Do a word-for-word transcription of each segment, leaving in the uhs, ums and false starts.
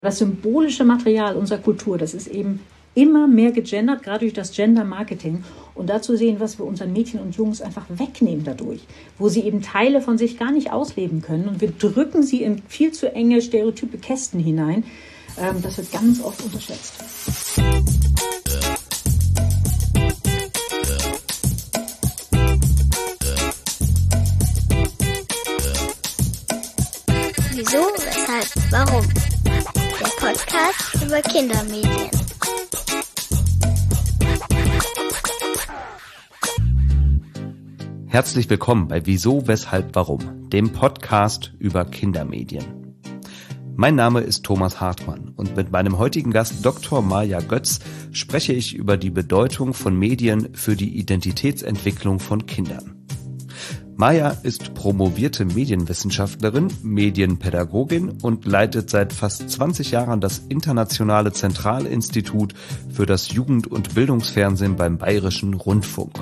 Das symbolische Material unserer Kultur, das ist eben immer mehr gegendert, gerade durch das Gender-Marketing. Und dazu sehen, was wir unseren Mädchen und Jungs einfach wegnehmen dadurch, wo sie eben Teile von sich gar nicht ausleben können. Und wir drücken sie in viel zu enge, stereotype Kästen hinein. Ähm, das wird ganz oft unterschätzt. Wieso, weshalb, warum? Der Podcast über Kindermedien. Herzlich willkommen bei Wieso, weshalb, warum, dem Podcast über Kindermedien. Mein Name ist Thomas Hartmann und mit meinem heutigen Gast Doktor Maja Götz spreche ich über die Bedeutung von Medien für die Identitätsentwicklung von Kindern. Maja ist promovierte Medienwissenschaftlerin, Medienpädagogin und leitet seit fast zwanzig Jahren das Internationale Zentralinstitut für das Jugend- und Bildungsfernsehen beim Bayerischen Rundfunk.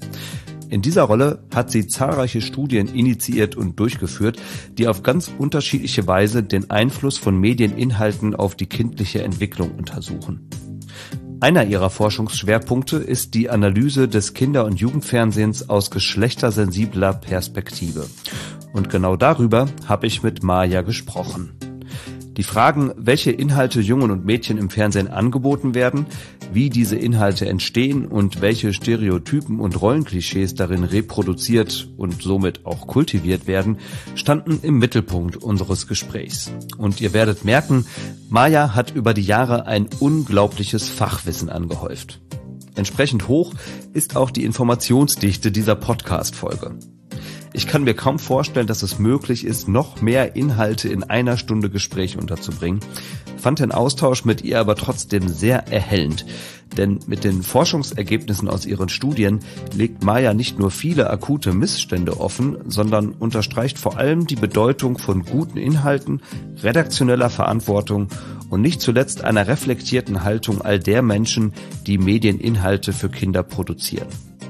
In dieser Rolle hat sie zahlreiche Studien initiiert und durchgeführt, die auf ganz unterschiedliche Weise den Einfluss von Medieninhalten auf die kindliche Entwicklung untersuchen. Einer ihrer Forschungsschwerpunkte ist die Analyse des Kinder- und Jugendfernsehens aus geschlechtersensibler Perspektive. Und genau darüber habe ich mit Maja gesprochen. Die Fragen, welche Inhalte Jungen und Mädchen im Fernsehen angeboten werden, wie diese Inhalte entstehen und welche Stereotypen und Rollenklischees darin reproduziert und somit auch kultiviert werden, standen im Mittelpunkt unseres Gesprächs. Und ihr werdet merken, Maja hat über die Jahre ein unglaubliches Fachwissen angehäuft. Entsprechend hoch ist auch die Informationsdichte dieser Podcast-Folge. Ich kann mir kaum vorstellen, dass es möglich ist, noch mehr Inhalte in einer Stunde Gespräch unterzubringen, fand den Austausch mit ihr aber trotzdem sehr erhellend. Denn mit den Forschungsergebnissen aus ihren Studien legt Maja nicht nur viele akute Missstände offen, sondern unterstreicht vor allem die Bedeutung von guten Inhalten, redaktioneller Verantwortung und nicht zuletzt einer reflektierten Haltung all der Menschen, die Medieninhalte für Kinder produzieren.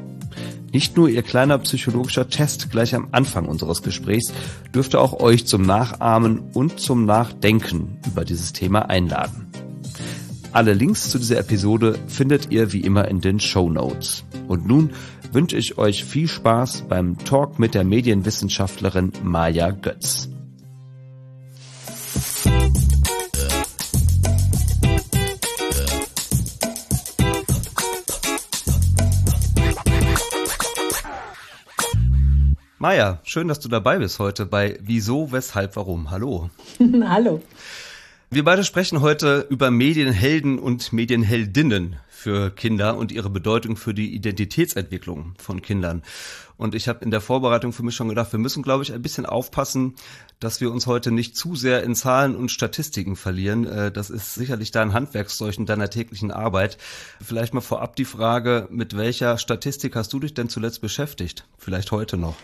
Nicht nur ihr kleiner psychologischer Test gleich am Anfang unseres Gesprächs dürfte auch euch zum Nachahmen und zum Nachdenken über dieses Thema einladen. Alle Links zu dieser Episode findet ihr wie immer in den Shownotes. Und nun wünsche ich euch viel Spaß beim Talk mit der Medienwissenschaftlerin Maja Götz. Maja, schön, dass du dabei bist heute bei Wieso, weshalb, warum. Hallo. Hallo. Wir beide sprechen heute über Medienhelden und Medienheldinnen für Kinder und ihre Bedeutung für die Identitätsentwicklung von Kindern. Und ich habe in der Vorbereitung für mich schon gedacht, wir müssen, glaube ich, ein bisschen aufpassen, dass wir uns heute nicht zu sehr in Zahlen und Statistiken verlieren. Das ist sicherlich dein Handwerkszeug in deiner täglichen Arbeit. Vielleicht mal vorab die Frage, mit welcher Statistik hast du dich denn zuletzt beschäftigt? Vielleicht heute noch.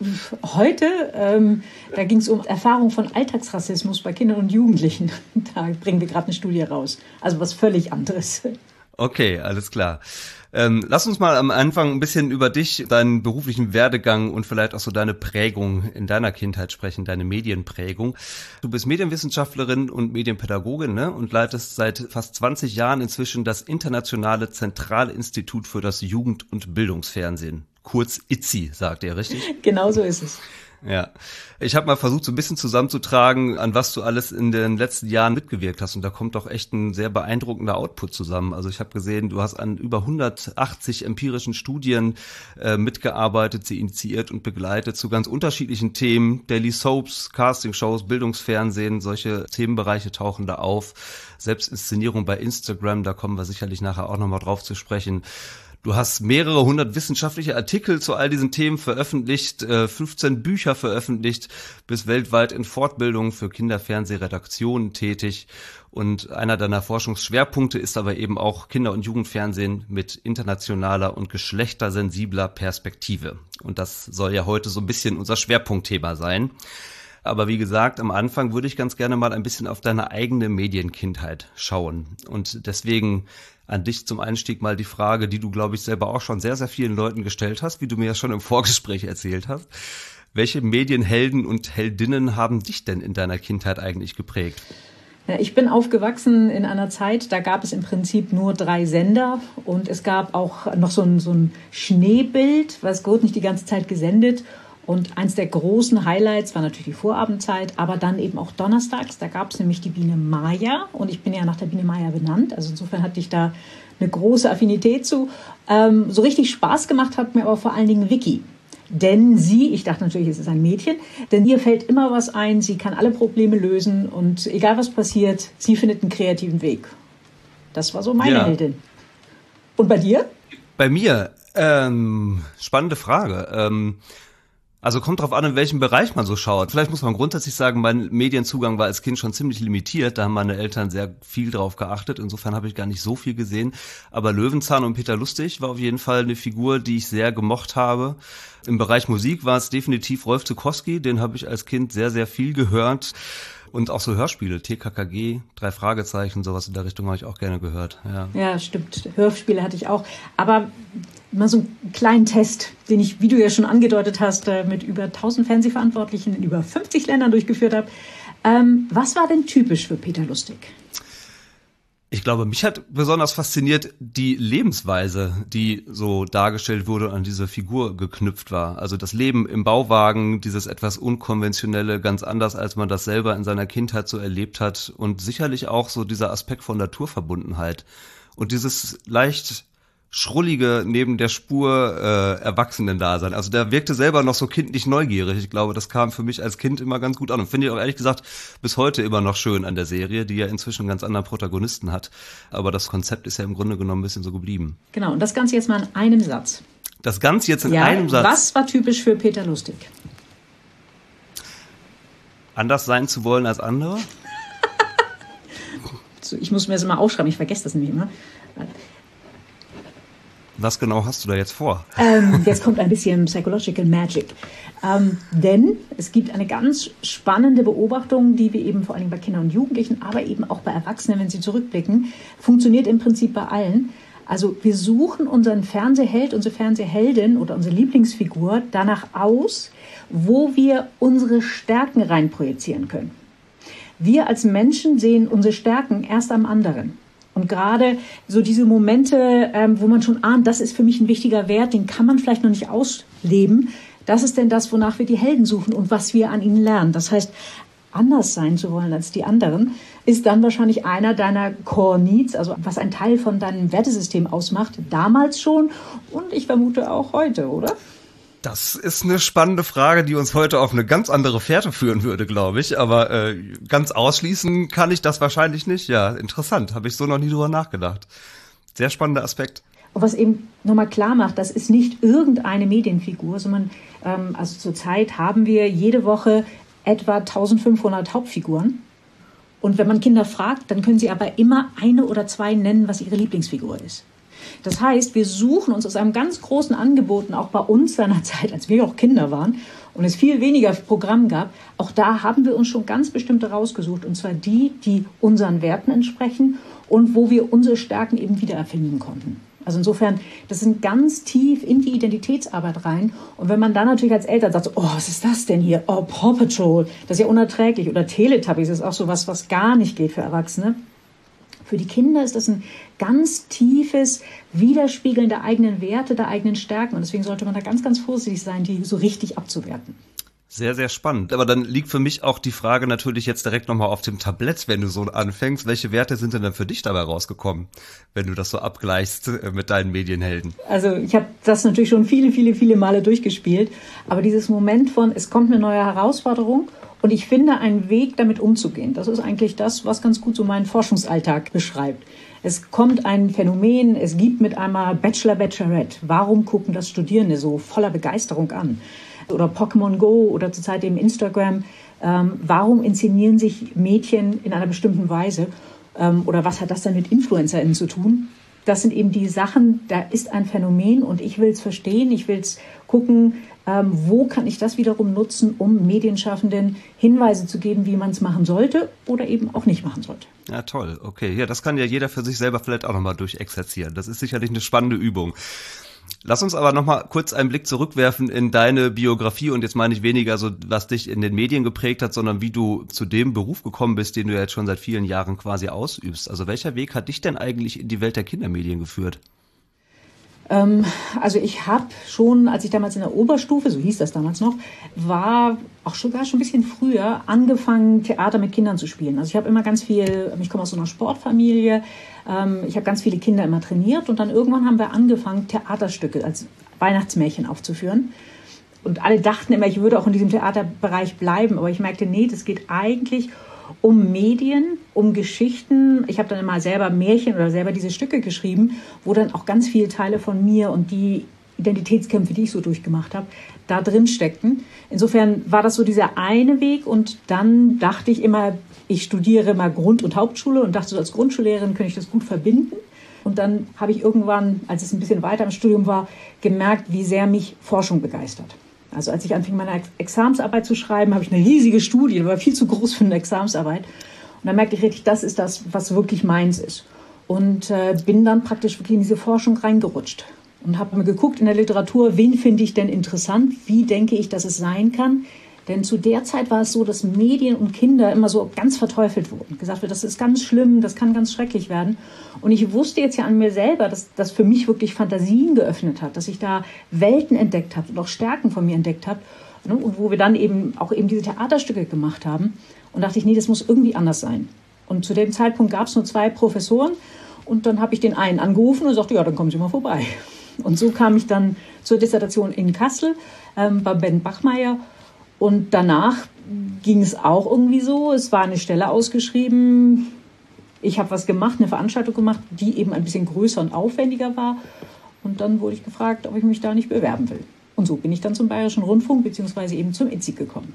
Heute, ähm, da ging es um Erfahrung von Alltagsrassismus bei Kindern und Jugendlichen. Da bringen wir gerade eine Studie raus. Also was völlig anderes. Okay, alles klar. Ähm, lass uns mal am Anfang ein bisschen über dich, deinen beruflichen Werdegang und vielleicht auch so deine Prägung in deiner Kindheit sprechen, deine Medienprägung. Du bist Medienwissenschaftlerin und Medienpädagogin, ne? Und leitest seit fast zwanzig Jahren inzwischen das Internationale Zentralinstitut für das Jugend- und Bildungsfernsehen. Kurz I Z I, sagt ihr, richtig? Genau so ist es. Ja, ich habe mal versucht, so ein bisschen zusammenzutragen, an was du alles in den letzten Jahren mitgewirkt hast. Und da kommt doch echt ein sehr beeindruckender Output zusammen. Also ich habe gesehen, du hast an über hundertachtzig empirischen Studien äh, mitgearbeitet, sie initiiert und begleitet zu ganz unterschiedlichen Themen. Daily Soaps, Castingshows, Bildungsfernsehen, solche Themenbereiche tauchen da auf. Selbstinszenierung bei Instagram, da kommen wir sicherlich nachher auch nochmal drauf zu sprechen. Du hast mehrere hundert wissenschaftliche Artikel zu all diesen Themen veröffentlicht, fünfzehn Bücher veröffentlicht, bist weltweit in Fortbildungen für Kinderfernsehredaktionen tätig. Und einer deiner Forschungsschwerpunkte ist aber eben auch Kinder- und Jugendfernsehen mit internationaler und geschlechtersensibler Perspektive. Und das soll ja heute so ein bisschen unser Schwerpunktthema sein. Aber wie gesagt, am Anfang würde ich ganz gerne mal ein bisschen auf deine eigene Medienkindheit schauen. Und deswegen an dich zum Einstieg mal die Frage, die du, glaube ich, selber auch schon sehr, sehr vielen Leuten gestellt hast, wie du mir ja schon im Vorgespräch erzählt hast. Welche Medienhelden und Heldinnen haben dich denn in deiner Kindheit eigentlich geprägt? Ich bin aufgewachsen in einer Zeit, da gab es im Prinzip nur drei Sender und es gab auch noch so ein, so ein Schneebild, was wurde nicht die ganze Zeit gesendet. Und eins der großen Highlights war natürlich die Vorabendzeit, aber dann eben auch donnerstags. Da gab es nämlich die Biene Maya und ich bin ja nach der Biene Maya benannt. Also insofern hatte ich da eine große Affinität zu. Ähm, so richtig Spaß gemacht hat mir aber vor allen Dingen Vicky. Denn sie, ich dachte natürlich, es ist ein Mädchen, denn ihr fällt immer was ein, sie kann alle Probleme lösen und egal was passiert, sie findet einen kreativen Weg. Das war so meine ja. Heldin. Und bei dir? Bei mir, ähm, spannende Frage. Ähm, Also kommt drauf an, in welchem Bereich man so schaut. Vielleicht muss man grundsätzlich sagen, mein Medienzugang war als Kind schon ziemlich limitiert. Da haben meine Eltern sehr viel drauf geachtet. Insofern habe ich gar nicht so viel gesehen. Aber Löwenzahn und Peter Lustig war auf jeden Fall eine Figur, die ich sehr gemocht habe. Im Bereich Musik war es definitiv Rolf Zuckowski. Den habe ich als Kind sehr, sehr viel gehört. Und auch so Hörspiele, T K K G, drei Fragezeichen, sowas in der Richtung habe ich auch gerne gehört. Ja, ja stimmt. Hörspiele hatte ich auch. Aber mal so einen kleinen Test, den ich, wie du ja schon angedeutet hast, mit über tausend Fernsehverantwortlichen in über fünfzig Ländern durchgeführt habe. Ähm, was war denn typisch für Peter Lustig? Ich glaube, mich hat besonders fasziniert die Lebensweise, die so dargestellt wurde und an diese Figur geknüpft war. Also das Leben im Bauwagen, dieses etwas Unkonventionelle, ganz anders, als man das selber in seiner Kindheit so erlebt hat. Und sicherlich auch so dieser Aspekt von Naturverbundenheit. Und dieses leicht schrullige neben der Spur äh, Erwachsenen-Dasein. Also der wirkte selber noch so kindlich neugierig. Ich glaube, das kam für mich als Kind immer ganz gut an. Und finde ich auch ehrlich gesagt bis heute immer noch schön an der Serie, die ja inzwischen einen ganz anderen Protagonisten hat. Aber das Konzept ist ja im Grunde genommen ein bisschen so geblieben. Genau, und das Ganze jetzt mal in einem Satz. Das Ganze jetzt in ja, einem Satz. Was war typisch für Peter Lustig? Anders sein zu wollen als andere? So, ich muss mir das mal aufschreiben, ich vergesse das nämlich immer. Was genau hast du da jetzt vor? Ähm, jetzt kommt ein bisschen Psychological Magic. Ähm, denn es gibt eine ganz spannende Beobachtung, die wir eben vor allem bei Kindern und Jugendlichen, aber eben auch bei Erwachsenen, wenn sie zurückblicken, funktioniert im Prinzip bei allen. Also wir suchen unseren Fernsehheld, unsere Fernsehheldin oder unsere Lieblingsfigur danach aus, wo wir unsere Stärken reinprojizieren können. Wir als Menschen sehen unsere Stärken erst am anderen. Und gerade so diese Momente, ähm, wo man schon ahnt, das ist für mich ein wichtiger Wert, den kann man vielleicht noch nicht ausleben. Das ist denn das, wonach wir die Helden suchen und was wir an ihnen lernen. Das heißt, anders sein zu wollen als die anderen, ist dann wahrscheinlich einer deiner Core Needs, also was ein Teil von deinem Wertesystem ausmacht, damals schon und ich vermute auch heute, oder? Das ist eine spannende Frage, die uns heute auf eine ganz andere Fährte führen würde, glaube ich. Aber äh, ganz ausschließen kann ich das wahrscheinlich nicht. Ja, interessant. Habe ich so noch nie drüber nachgedacht. Sehr spannender Aspekt. Und was eben nochmal klar macht, das ist nicht irgendeine Medienfigur, sondern ähm, also zurzeit haben wir jede Woche etwa eintausendfünfhundert Hauptfiguren. Und wenn man Kinder fragt, dann können sie aber immer eine oder zwei nennen, was ihre Lieblingsfigur ist. Das heißt, wir suchen uns aus einem ganz großen Angebot, auch bei uns seinerzeit, als wir auch Kinder waren und es viel weniger Programm gab, auch da haben wir uns schon ganz bestimmte rausgesucht. Und zwar die, die unseren Werten entsprechen und wo wir unsere Stärken eben wiedererfinden konnten. Also insofern, das sind ganz tief in die Identitätsarbeit rein. Und wenn man dann natürlich als Eltern sagt, oh, was ist das denn hier? Oh, Paw Patrol, das ist ja unerträglich. Oder Teletubbies ist auch so was, was gar nicht geht für Erwachsene. Für die Kinder ist das ein ganz tiefes Widerspiegeln der eigenen Werte, der eigenen Stärken. Und deswegen sollte man da ganz, ganz vorsichtig sein, die so richtig abzuwerten. Sehr, sehr spannend. Aber dann liegt für mich auch die Frage natürlich jetzt direkt nochmal auf dem Tablett, wenn du so anfängst. Welche Werte sind denn dann für dich dabei rausgekommen, wenn du das so abgleichst mit deinen Medienhelden? Also ich habe das natürlich schon viele, viele, viele Male durchgespielt. Aber dieses Moment von, es kommt eine neue Herausforderung und ich finde einen Weg, damit umzugehen. Das ist eigentlich das, was ganz gut so meinen Forschungsalltag beschreibt. Es kommt ein Phänomen, es gibt mit einmal Bachelor, Bachelorette. Warum gucken das Studierende so voller Begeisterung an? Oder Pokémon Go oder zurzeit eben Instagram. Ähm, warum inszenieren sich Mädchen in einer bestimmten Weise? Ähm, oder was hat das dann mit InfluencerInnen zu tun? Das sind eben die Sachen, da ist ein Phänomen und ich will es verstehen, ich will es gucken, ähm, wo kann ich das wiederum nutzen, um Medienschaffenden Hinweise zu geben, wie man es machen sollte oder eben auch nicht machen sollte. Ja, toll. Okay, ja, das kann ja jeder für sich selber vielleicht auch nochmal durchexerzieren. Das ist sicherlich eine spannende Übung. Lass uns aber nochmal kurz einen Blick zurückwerfen in deine Biografie und jetzt meine ich weniger so, was dich in den Medien geprägt hat, sondern wie du zu dem Beruf gekommen bist, den du jetzt schon seit vielen Jahren quasi ausübst. Also welcher Weg hat dich denn eigentlich in die Welt der Kindermedien geführt? Also ich habe schon, als ich damals in der Oberstufe, so hieß das damals noch, war auch sogar schon ein bisschen früher angefangen, Theater mit Kindern zu spielen. Also ich habe immer ganz viel, ich komme aus so einer Sportfamilie, ich habe ganz viele Kinder immer trainiert und dann irgendwann haben wir angefangen, Theaterstücke als Weihnachtsmärchen aufzuführen. Und alle dachten immer, ich würde auch in diesem Theaterbereich bleiben, aber ich merkte, nee, das geht eigentlich um Medien, um Geschichten. Ich habe dann immer selber Märchen oder selber diese Stücke geschrieben, wo dann auch ganz viele Teile von mir und die Identitätskämpfe, die ich so durchgemacht habe, da drin steckten. Insofern war das so dieser eine Weg und dann dachte ich immer, ich studiere mal Grund- und Hauptschule und dachte so, als Grundschullehrerin könnte ich das gut verbinden. Und dann habe ich irgendwann, als es ein bisschen weiter im Studium war, gemerkt, wie sehr mich Forschung begeistert. Also als ich anfing, meine Examensarbeit zu schreiben, habe ich eine riesige Studie, die war viel zu groß für eine Examensarbeit. Und dann merkte ich richtig, das ist das, was wirklich meins ist. Und äh, bin dann praktisch wirklich in diese Forschung reingerutscht. Und habe mir geguckt in der Literatur, wen finde ich denn interessant, wie denke ich, dass es sein kann. Denn zu der Zeit war es so, dass Medien und Kinder immer so ganz verteufelt wurden. Gesagt wird, das ist ganz schlimm, das kann ganz schrecklich werden. Und ich wusste jetzt ja an mir selber, dass das für mich wirklich Fantasien geöffnet hat, dass ich da Welten entdeckt habe und auch Stärken von mir entdeckt habe. Und wo wir dann eben auch eben diese Theaterstücke gemacht haben. Und dachte ich, nee, das muss irgendwie anders sein. Und zu dem Zeitpunkt gab es nur zwei Professoren. Und dann habe ich den einen angerufen und sagte, ja, dann kommen Sie mal vorbei. Und so kam ich dann zur Dissertation in Kassel ähm, bei Ben Bachmeier. Und danach ging es auch irgendwie so. Es war eine Stelle ausgeschrieben. Ich habe was gemacht, eine Veranstaltung gemacht, die eben ein bisschen größer und aufwendiger war. Und dann wurde ich gefragt, ob ich mich da nicht bewerben will. Und so bin ich dann zum Bayerischen Rundfunk beziehungsweise eben zum I Z Z I gekommen.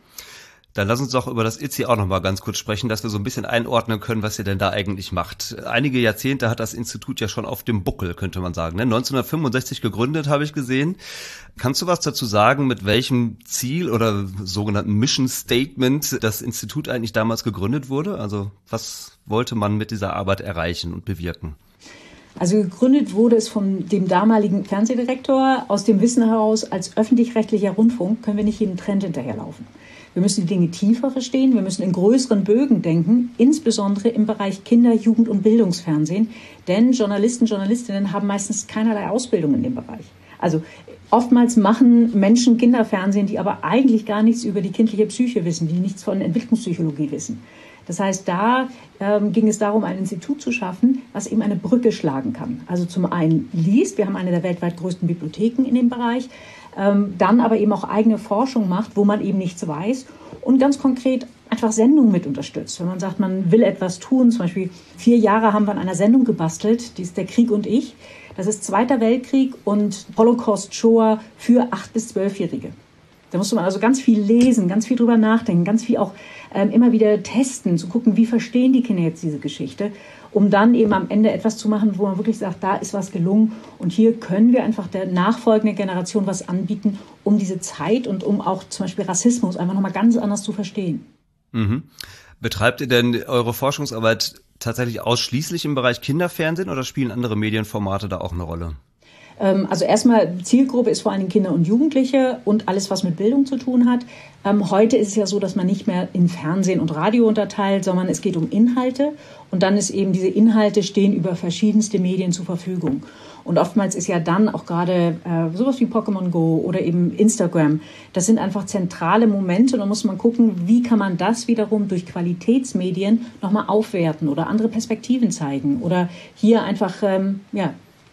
Dann lass uns doch über das I Z Z I auch noch mal ganz kurz sprechen, dass wir so ein bisschen einordnen können, was ihr denn da eigentlich macht. Einige Jahrzehnte hat das Institut ja schon auf dem Buckel, könnte man sagen. neunzehnhundertfünfundsechzig gegründet, habe ich gesehen. Kannst du was dazu sagen, mit welchem Ziel oder sogenannten Mission Statement das Institut eigentlich damals gegründet wurde? Also was wollte man mit dieser Arbeit erreichen und bewirken? Also gegründet wurde es von dem damaligen Fernsehdirektor aus dem Wissen heraus, als öffentlich-rechtlicher Rundfunk können wir nicht jedem Trend hinterherlaufen. Wir müssen die Dinge tiefer verstehen, wir müssen in größeren Bögen denken, insbesondere im Bereich Kinder-, Jugend- und Bildungsfernsehen. Denn Journalisten, Journalistinnen haben meistens keinerlei Ausbildung in dem Bereich. Also oftmals machen Menschen Kinderfernsehen, die aber eigentlich gar nichts über die kindliche Psyche wissen, die nichts von Entwicklungspsychologie wissen. Das heißt, da ähm, ging es darum, ein Institut zu schaffen, was eben eine Brücke schlagen kann. Also zum einen liest, wir haben eine der weltweit größten Bibliotheken in dem Bereich, ähm, dann aber eben auch eigene Forschung macht, wo man eben nichts weiß und ganz konkret einfach Sendungen mit unterstützt. Wenn man sagt, man will etwas tun, zum Beispiel vier Jahre haben wir an einer Sendung gebastelt, die ist Der Krieg und ich. Das ist Zweiter Weltkrieg und Holocaust Shoah für acht- bis zwölfjährige. Da musste man also ganz viel lesen, ganz viel drüber nachdenken, ganz viel auch ähm, immer wieder testen, zu gucken, wie verstehen die Kinder jetzt diese Geschichte, um dann eben am Ende etwas zu machen, wo man wirklich sagt, da ist was gelungen und hier können wir einfach der nachfolgenden Generation was anbieten, um diese Zeit und um auch zum Beispiel Rassismus einfach nochmal ganz anders zu verstehen. Mhm. Betreibt ihr denn eure Forschungsarbeit tatsächlich ausschließlich im Bereich Kinderfernsehen oder spielen andere Medienformate da auch eine Rolle? Also erstmal, Zielgruppe ist vor allem Kinder und Jugendliche und alles, was mit Bildung zu tun hat. Heute ist es ja so, dass man nicht mehr in Fernsehen und Radio unterteilt, sondern es geht um Inhalte. Und dann ist eben, diese Inhalte stehen über verschiedenste Medien zur Verfügung. Und oftmals ist ja dann auch gerade äh, sowas wie Pokémon Go oder eben Instagram, das sind einfach zentrale Momente. Und da muss man gucken, wie kann man das wiederum durch Qualitätsmedien nochmal aufwerten oder andere Perspektiven zeigen. Oder hier einfach, ähm, ja,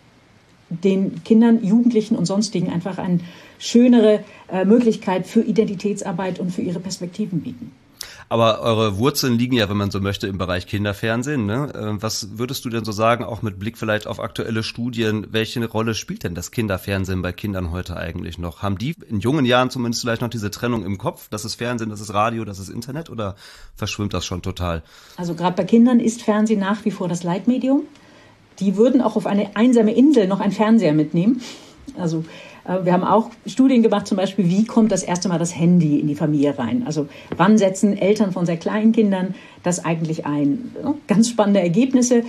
den Kindern, Jugendlichen und Sonstigen einfach eine schönere äh, Möglichkeit für Identitätsarbeit und für ihre Perspektiven bieten. Aber eure Wurzeln liegen ja, wenn man so möchte, im Bereich Kinderfernsehen, ne? Was würdest du denn so sagen, auch mit Blick vielleicht auf aktuelle Studien, welche Rolle spielt denn das Kinderfernsehen bei Kindern heute eigentlich noch? Haben die in jungen Jahren zumindest vielleicht noch diese Trennung im Kopf? Das ist Fernsehen, das ist Radio, das ist Internet oder verschwimmt das schon total? Also gerade bei Kindern ist Fernsehen nach wie vor das Leitmedium. Die würden auch auf eine einsame Insel noch einen Fernseher mitnehmen. Also äh, wir haben auch Studien gemacht, zum Beispiel, wie kommt das erste Mal das Handy in die Familie rein? Also wann setzen Eltern von sehr kleinen Kindern das eigentlich ein? Ganz spannende Ergebnisse.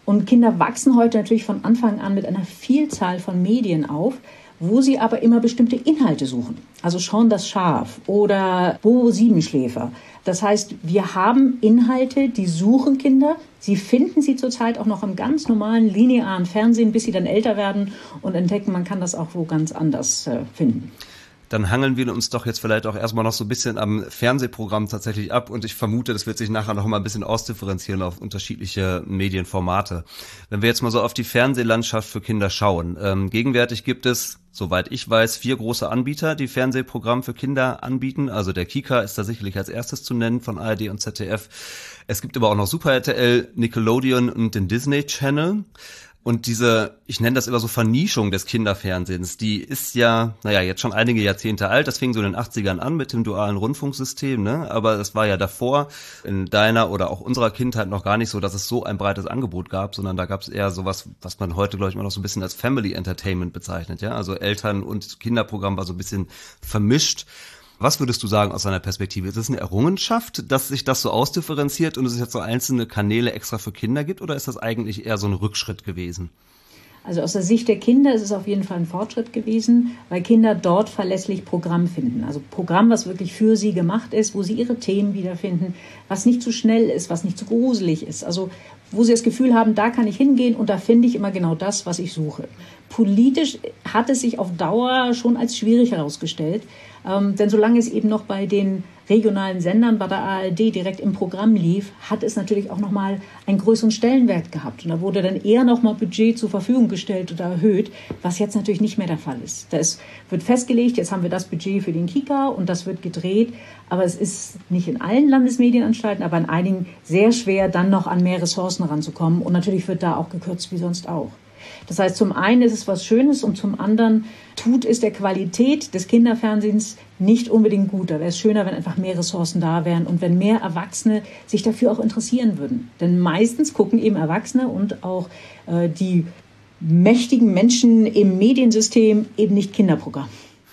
Und Kinder wachsen heute natürlich von Anfang an mit einer Vielzahl von Medien auf, wo sie aber immer bestimmte Inhalte suchen. Also Shaun das Schaf oder Bobo Siebenschläfer. Das heißt, wir haben Inhalte, die suchen Kinder. Sie finden sie zurzeit auch noch im ganz normalen, linearen Fernsehen, bis sie dann älter werden und entdecken, man kann das auch wo ganz anders äh, finden. Dann hangeln wir uns doch jetzt vielleicht auch erstmal noch so ein bisschen am Fernsehprogramm tatsächlich ab und ich vermute, das wird sich nachher noch mal ein bisschen ausdifferenzieren auf unterschiedliche Medienformate. Wenn wir jetzt mal so auf die Fernsehlandschaft für Kinder schauen. Ähm, gegenwärtig gibt es, soweit ich weiß, vier große Anbieter, die Fernsehprogramm für Kinder anbieten. Also der Kika ist da sicherlich als erstes zu nennen von A R D und Z D F. Es gibt aber auch noch Super R T L, Nickelodeon und den Disney Channel. Und diese, ich nenne das immer so Vernischung des Kinderfernsehens, die ist ja, naja, jetzt schon einige Jahrzehnte alt. Das fing so in den achtzigern an mit dem dualen Rundfunksystem, ne? Aber es war ja davor in deiner oder auch unserer Kindheit noch gar nicht so, dass es so ein breites Angebot gab, sondern da gab es eher sowas, was man heute, glaube ich, immer noch so ein bisschen als Family Entertainment bezeichnet, ja? Also Eltern- und Kinderprogramm war so ein bisschen vermischt. Was würdest du sagen aus deiner Perspektive? Ist es eine Errungenschaft, dass sich das so ausdifferenziert und es jetzt so einzelne Kanäle extra für Kinder gibt, oder ist das eigentlich eher so ein Rückschritt gewesen? Also aus der Sicht der Kinder ist es auf jeden Fall ein Fortschritt gewesen, weil Kinder dort verlässlich Programm finden. Also Programm, was wirklich für sie gemacht ist, wo sie ihre Themen wiederfinden, was nicht zu schnell ist, was nicht zu gruselig ist. Also wo sie das Gefühl haben, da kann ich hingehen und da finde ich immer genau das, was ich suche. Politisch hat es sich auf Dauer schon als schwierig herausgestellt, ähm, denn solange es eben noch bei den regionalen Sendern bei der A R D direkt im Programm lief, hat es natürlich auch nochmal einen größeren Stellenwert gehabt. Und da wurde dann eher nochmal Budget zur Verfügung gestellt oder erhöht, was jetzt natürlich nicht mehr der Fall ist. Da ist, wird festgelegt, jetzt haben wir das Budget für den Kika und das wird gedreht. Aber es ist nicht in allen Landesmedienanstalten, aber in einigen sehr schwer, dann noch an mehr Ressourcen ranzukommen. Und natürlich wird da auch gekürzt wie sonst auch. Das heißt, zum einen ist es was Schönes und zum anderen tut es der Qualität des Kinderfernsehens nicht unbedingt gut. Da wäre es schöner, wenn einfach mehr Ressourcen da wären und wenn mehr Erwachsene sich dafür auch interessieren würden. Denn meistens gucken eben Erwachsene und auch äh, die mächtigen Menschen im Mediensystem eben nicht Kinderprogramm.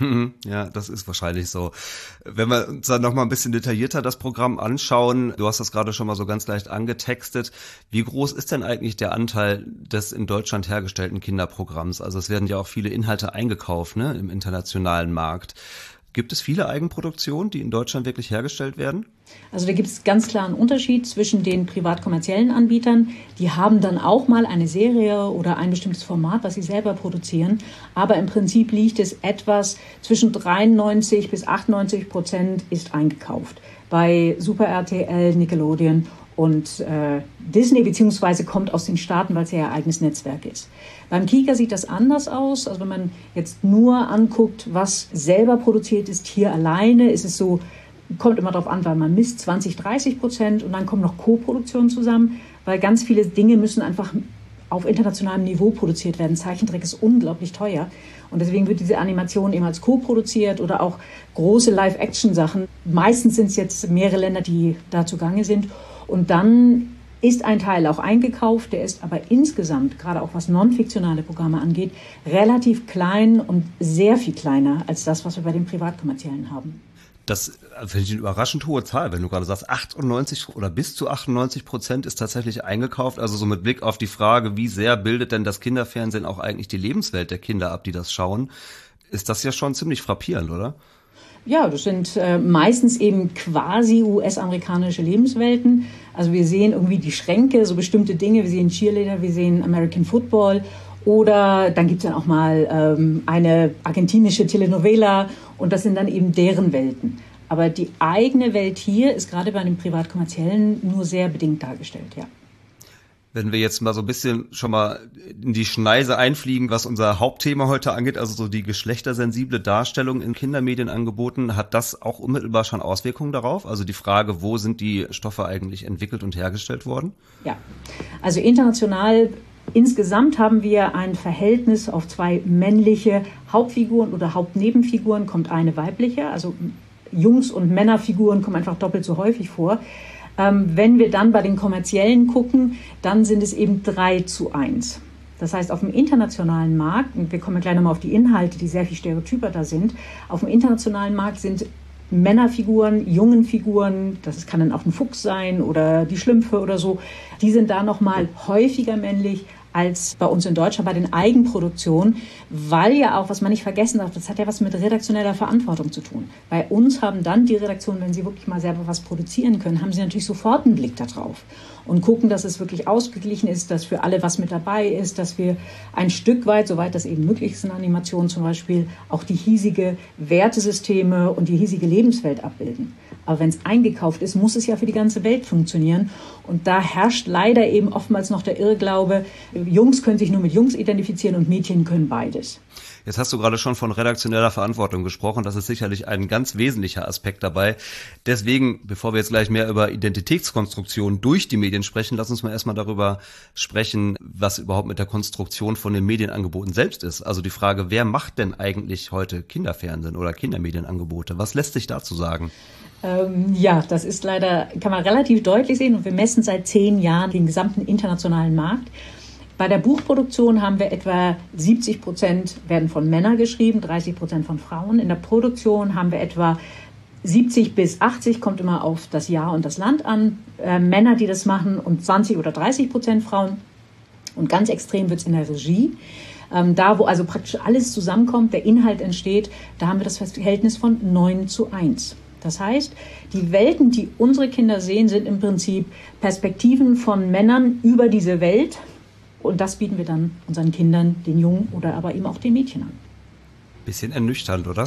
Ja, das ist wahrscheinlich so. Wenn wir uns dann noch mal ein bisschen detaillierter das Programm anschauen, du hast das gerade schon mal so ganz leicht angetextet, wie groß ist denn eigentlich der Anteil des in Deutschland hergestellten Kinderprogramms? Also es werden ja auch viele Inhalte eingekauft, ne, im internationalen Markt. Gibt es viele Eigenproduktionen, die in Deutschland wirklich hergestellt werden? Also da gibt es ganz klar einen Unterschied zwischen den privat-kommerziellen Anbietern. Die haben dann auch mal eine Serie oder ein bestimmtes Format, was sie selber produzieren. Aber im Prinzip liegt es etwas zwischen dreiundneunzig bis achtundneunzig Prozent ist eingekauft. Bei Super R T L, Nickelodeon und äh, Disney, beziehungsweise kommt aus den Staaten, weil es ja ihr eigenes Netzwerk ist. Beim Kika sieht das anders aus. Also wenn man jetzt nur anguckt, was selber produziert ist, hier alleine, ist es so, kommt immer darauf an, weil man misst zwanzig, dreißig Prozent und dann kommen noch Co-Produktionen zusammen, weil ganz viele Dinge müssen einfach auf internationalem Niveau produziert werden. Zeichentrick ist unglaublich teuer und deswegen wird diese Animation eben als co-produziert oder auch große Live-Action-Sachen. Meistens sind es jetzt mehrere Länder, die da zugange sind und dann ist ein Teil auch eingekauft, der ist aber insgesamt, gerade auch was non-fiktionale Programme angeht, relativ klein und sehr viel kleiner als das, was wir bei den Privatkommerziellen haben. Das finde ich eine überraschend hohe Zahl, wenn du gerade sagst, achtundneunzig oder bis zu achtundneunzig Prozent ist tatsächlich eingekauft. Also so mit Blick auf die Frage, wie sehr bildet denn das Kinderfernsehen auch eigentlich die Lebenswelt der Kinder ab, die das schauen, ist das ja schon ziemlich frappierend, oder? Ja, das sind äh, meistens eben quasi U S-amerikanische Lebenswelten. Also wir sehen irgendwie die Schränke, so bestimmte Dinge. Wir sehen Cheerleader, wir sehen American Football. Oder dann gibt es dann auch mal ähm, eine argentinische Telenovela und das sind dann eben deren Welten. Aber die eigene Welt hier ist gerade bei den Privatkommerziellen nur sehr bedingt dargestellt, ja. Wenn wir jetzt mal so ein bisschen schon mal in die Schneise einfliegen, was unser Hauptthema heute angeht, also so die geschlechtersensible Darstellung in Kindermedienangeboten, hat das auch unmittelbar schon Auswirkungen darauf? Also die Frage, wo sind die Stoffe eigentlich entwickelt und hergestellt worden? Ja, also international insgesamt haben wir ein Verhältnis auf zwei männliche Hauptfiguren oder Hauptnebenfiguren, kommt eine weibliche, also Jungs- und Männerfiguren kommen einfach doppelt so häufig vor. Ähm, wenn wir dann bei den kommerziellen gucken, dann sind es eben drei zu eins. Das heißt, auf dem internationalen Markt, und wir kommen gleich nochmal auf die Inhalte, die sehr viel stereotyper da sind, auf dem internationalen Markt sind Männerfiguren, jungen Figuren, das kann dann auch ein Fuchs sein oder die Schlümpfe oder so, die sind da nochmal häufiger männlich als bei uns in Deutschland bei den Eigenproduktionen, weil ja auch, was man nicht vergessen darf, das hat ja was mit redaktioneller Verantwortung zu tun. Bei uns haben dann die Redaktionen, wenn sie wirklich mal selber was produzieren können, haben sie natürlich sofort einen Blick darauf und gucken, dass es wirklich ausgeglichen ist, dass für alle was mit dabei ist, dass wir ein Stück weit, soweit das eben möglich ist in Animationen zum Beispiel, auch die hiesige Wertesysteme und die hiesige Lebenswelt abbilden. Aber wenn es eingekauft ist, muss es ja für die ganze Welt funktionieren. Und da herrscht leider eben oftmals noch der Irrglaube, Jungs können sich nur mit Jungs identifizieren und Mädchen können beides. Jetzt hast du gerade schon von redaktioneller Verantwortung gesprochen. Das ist sicherlich ein ganz wesentlicher Aspekt dabei. Deswegen, bevor wir jetzt gleich mehr über Identitätskonstruktion durch die Medien sprechen, lass uns mal erstmal darüber sprechen, was überhaupt mit der Konstruktion von den Medienangeboten selbst ist. Also die Frage, wer macht denn eigentlich heute Kinderfernsehen oder Kindermedienangebote? Was lässt sich dazu sagen? Ähm, ja, das ist leider, kann man relativ deutlich sehen. Und wir messen seit zehn Jahren den gesamten internationalen Markt. Bei der Buchproduktion haben wir etwa siebzig Prozent werden von Männern geschrieben, dreißig Prozent von Frauen. In der Produktion haben wir etwa siebzig bis achtzig, kommt immer auf das Jahr und das Land an, äh, Männer, die das machen und zwanzig oder dreißig Prozent Frauen. Und ganz extrem wird es in der Regie. Ähm, da, wo also praktisch alles zusammenkommt, der Inhalt entsteht, da haben wir das Verhältnis von neun zu eins. Das heißt, die Welten, die unsere Kinder sehen, sind im Prinzip Perspektiven von Männern über diese Welt. Und das bieten wir dann unseren Kindern, den Jungen oder aber eben auch den Mädchen an. Bisschen ernüchternd, oder?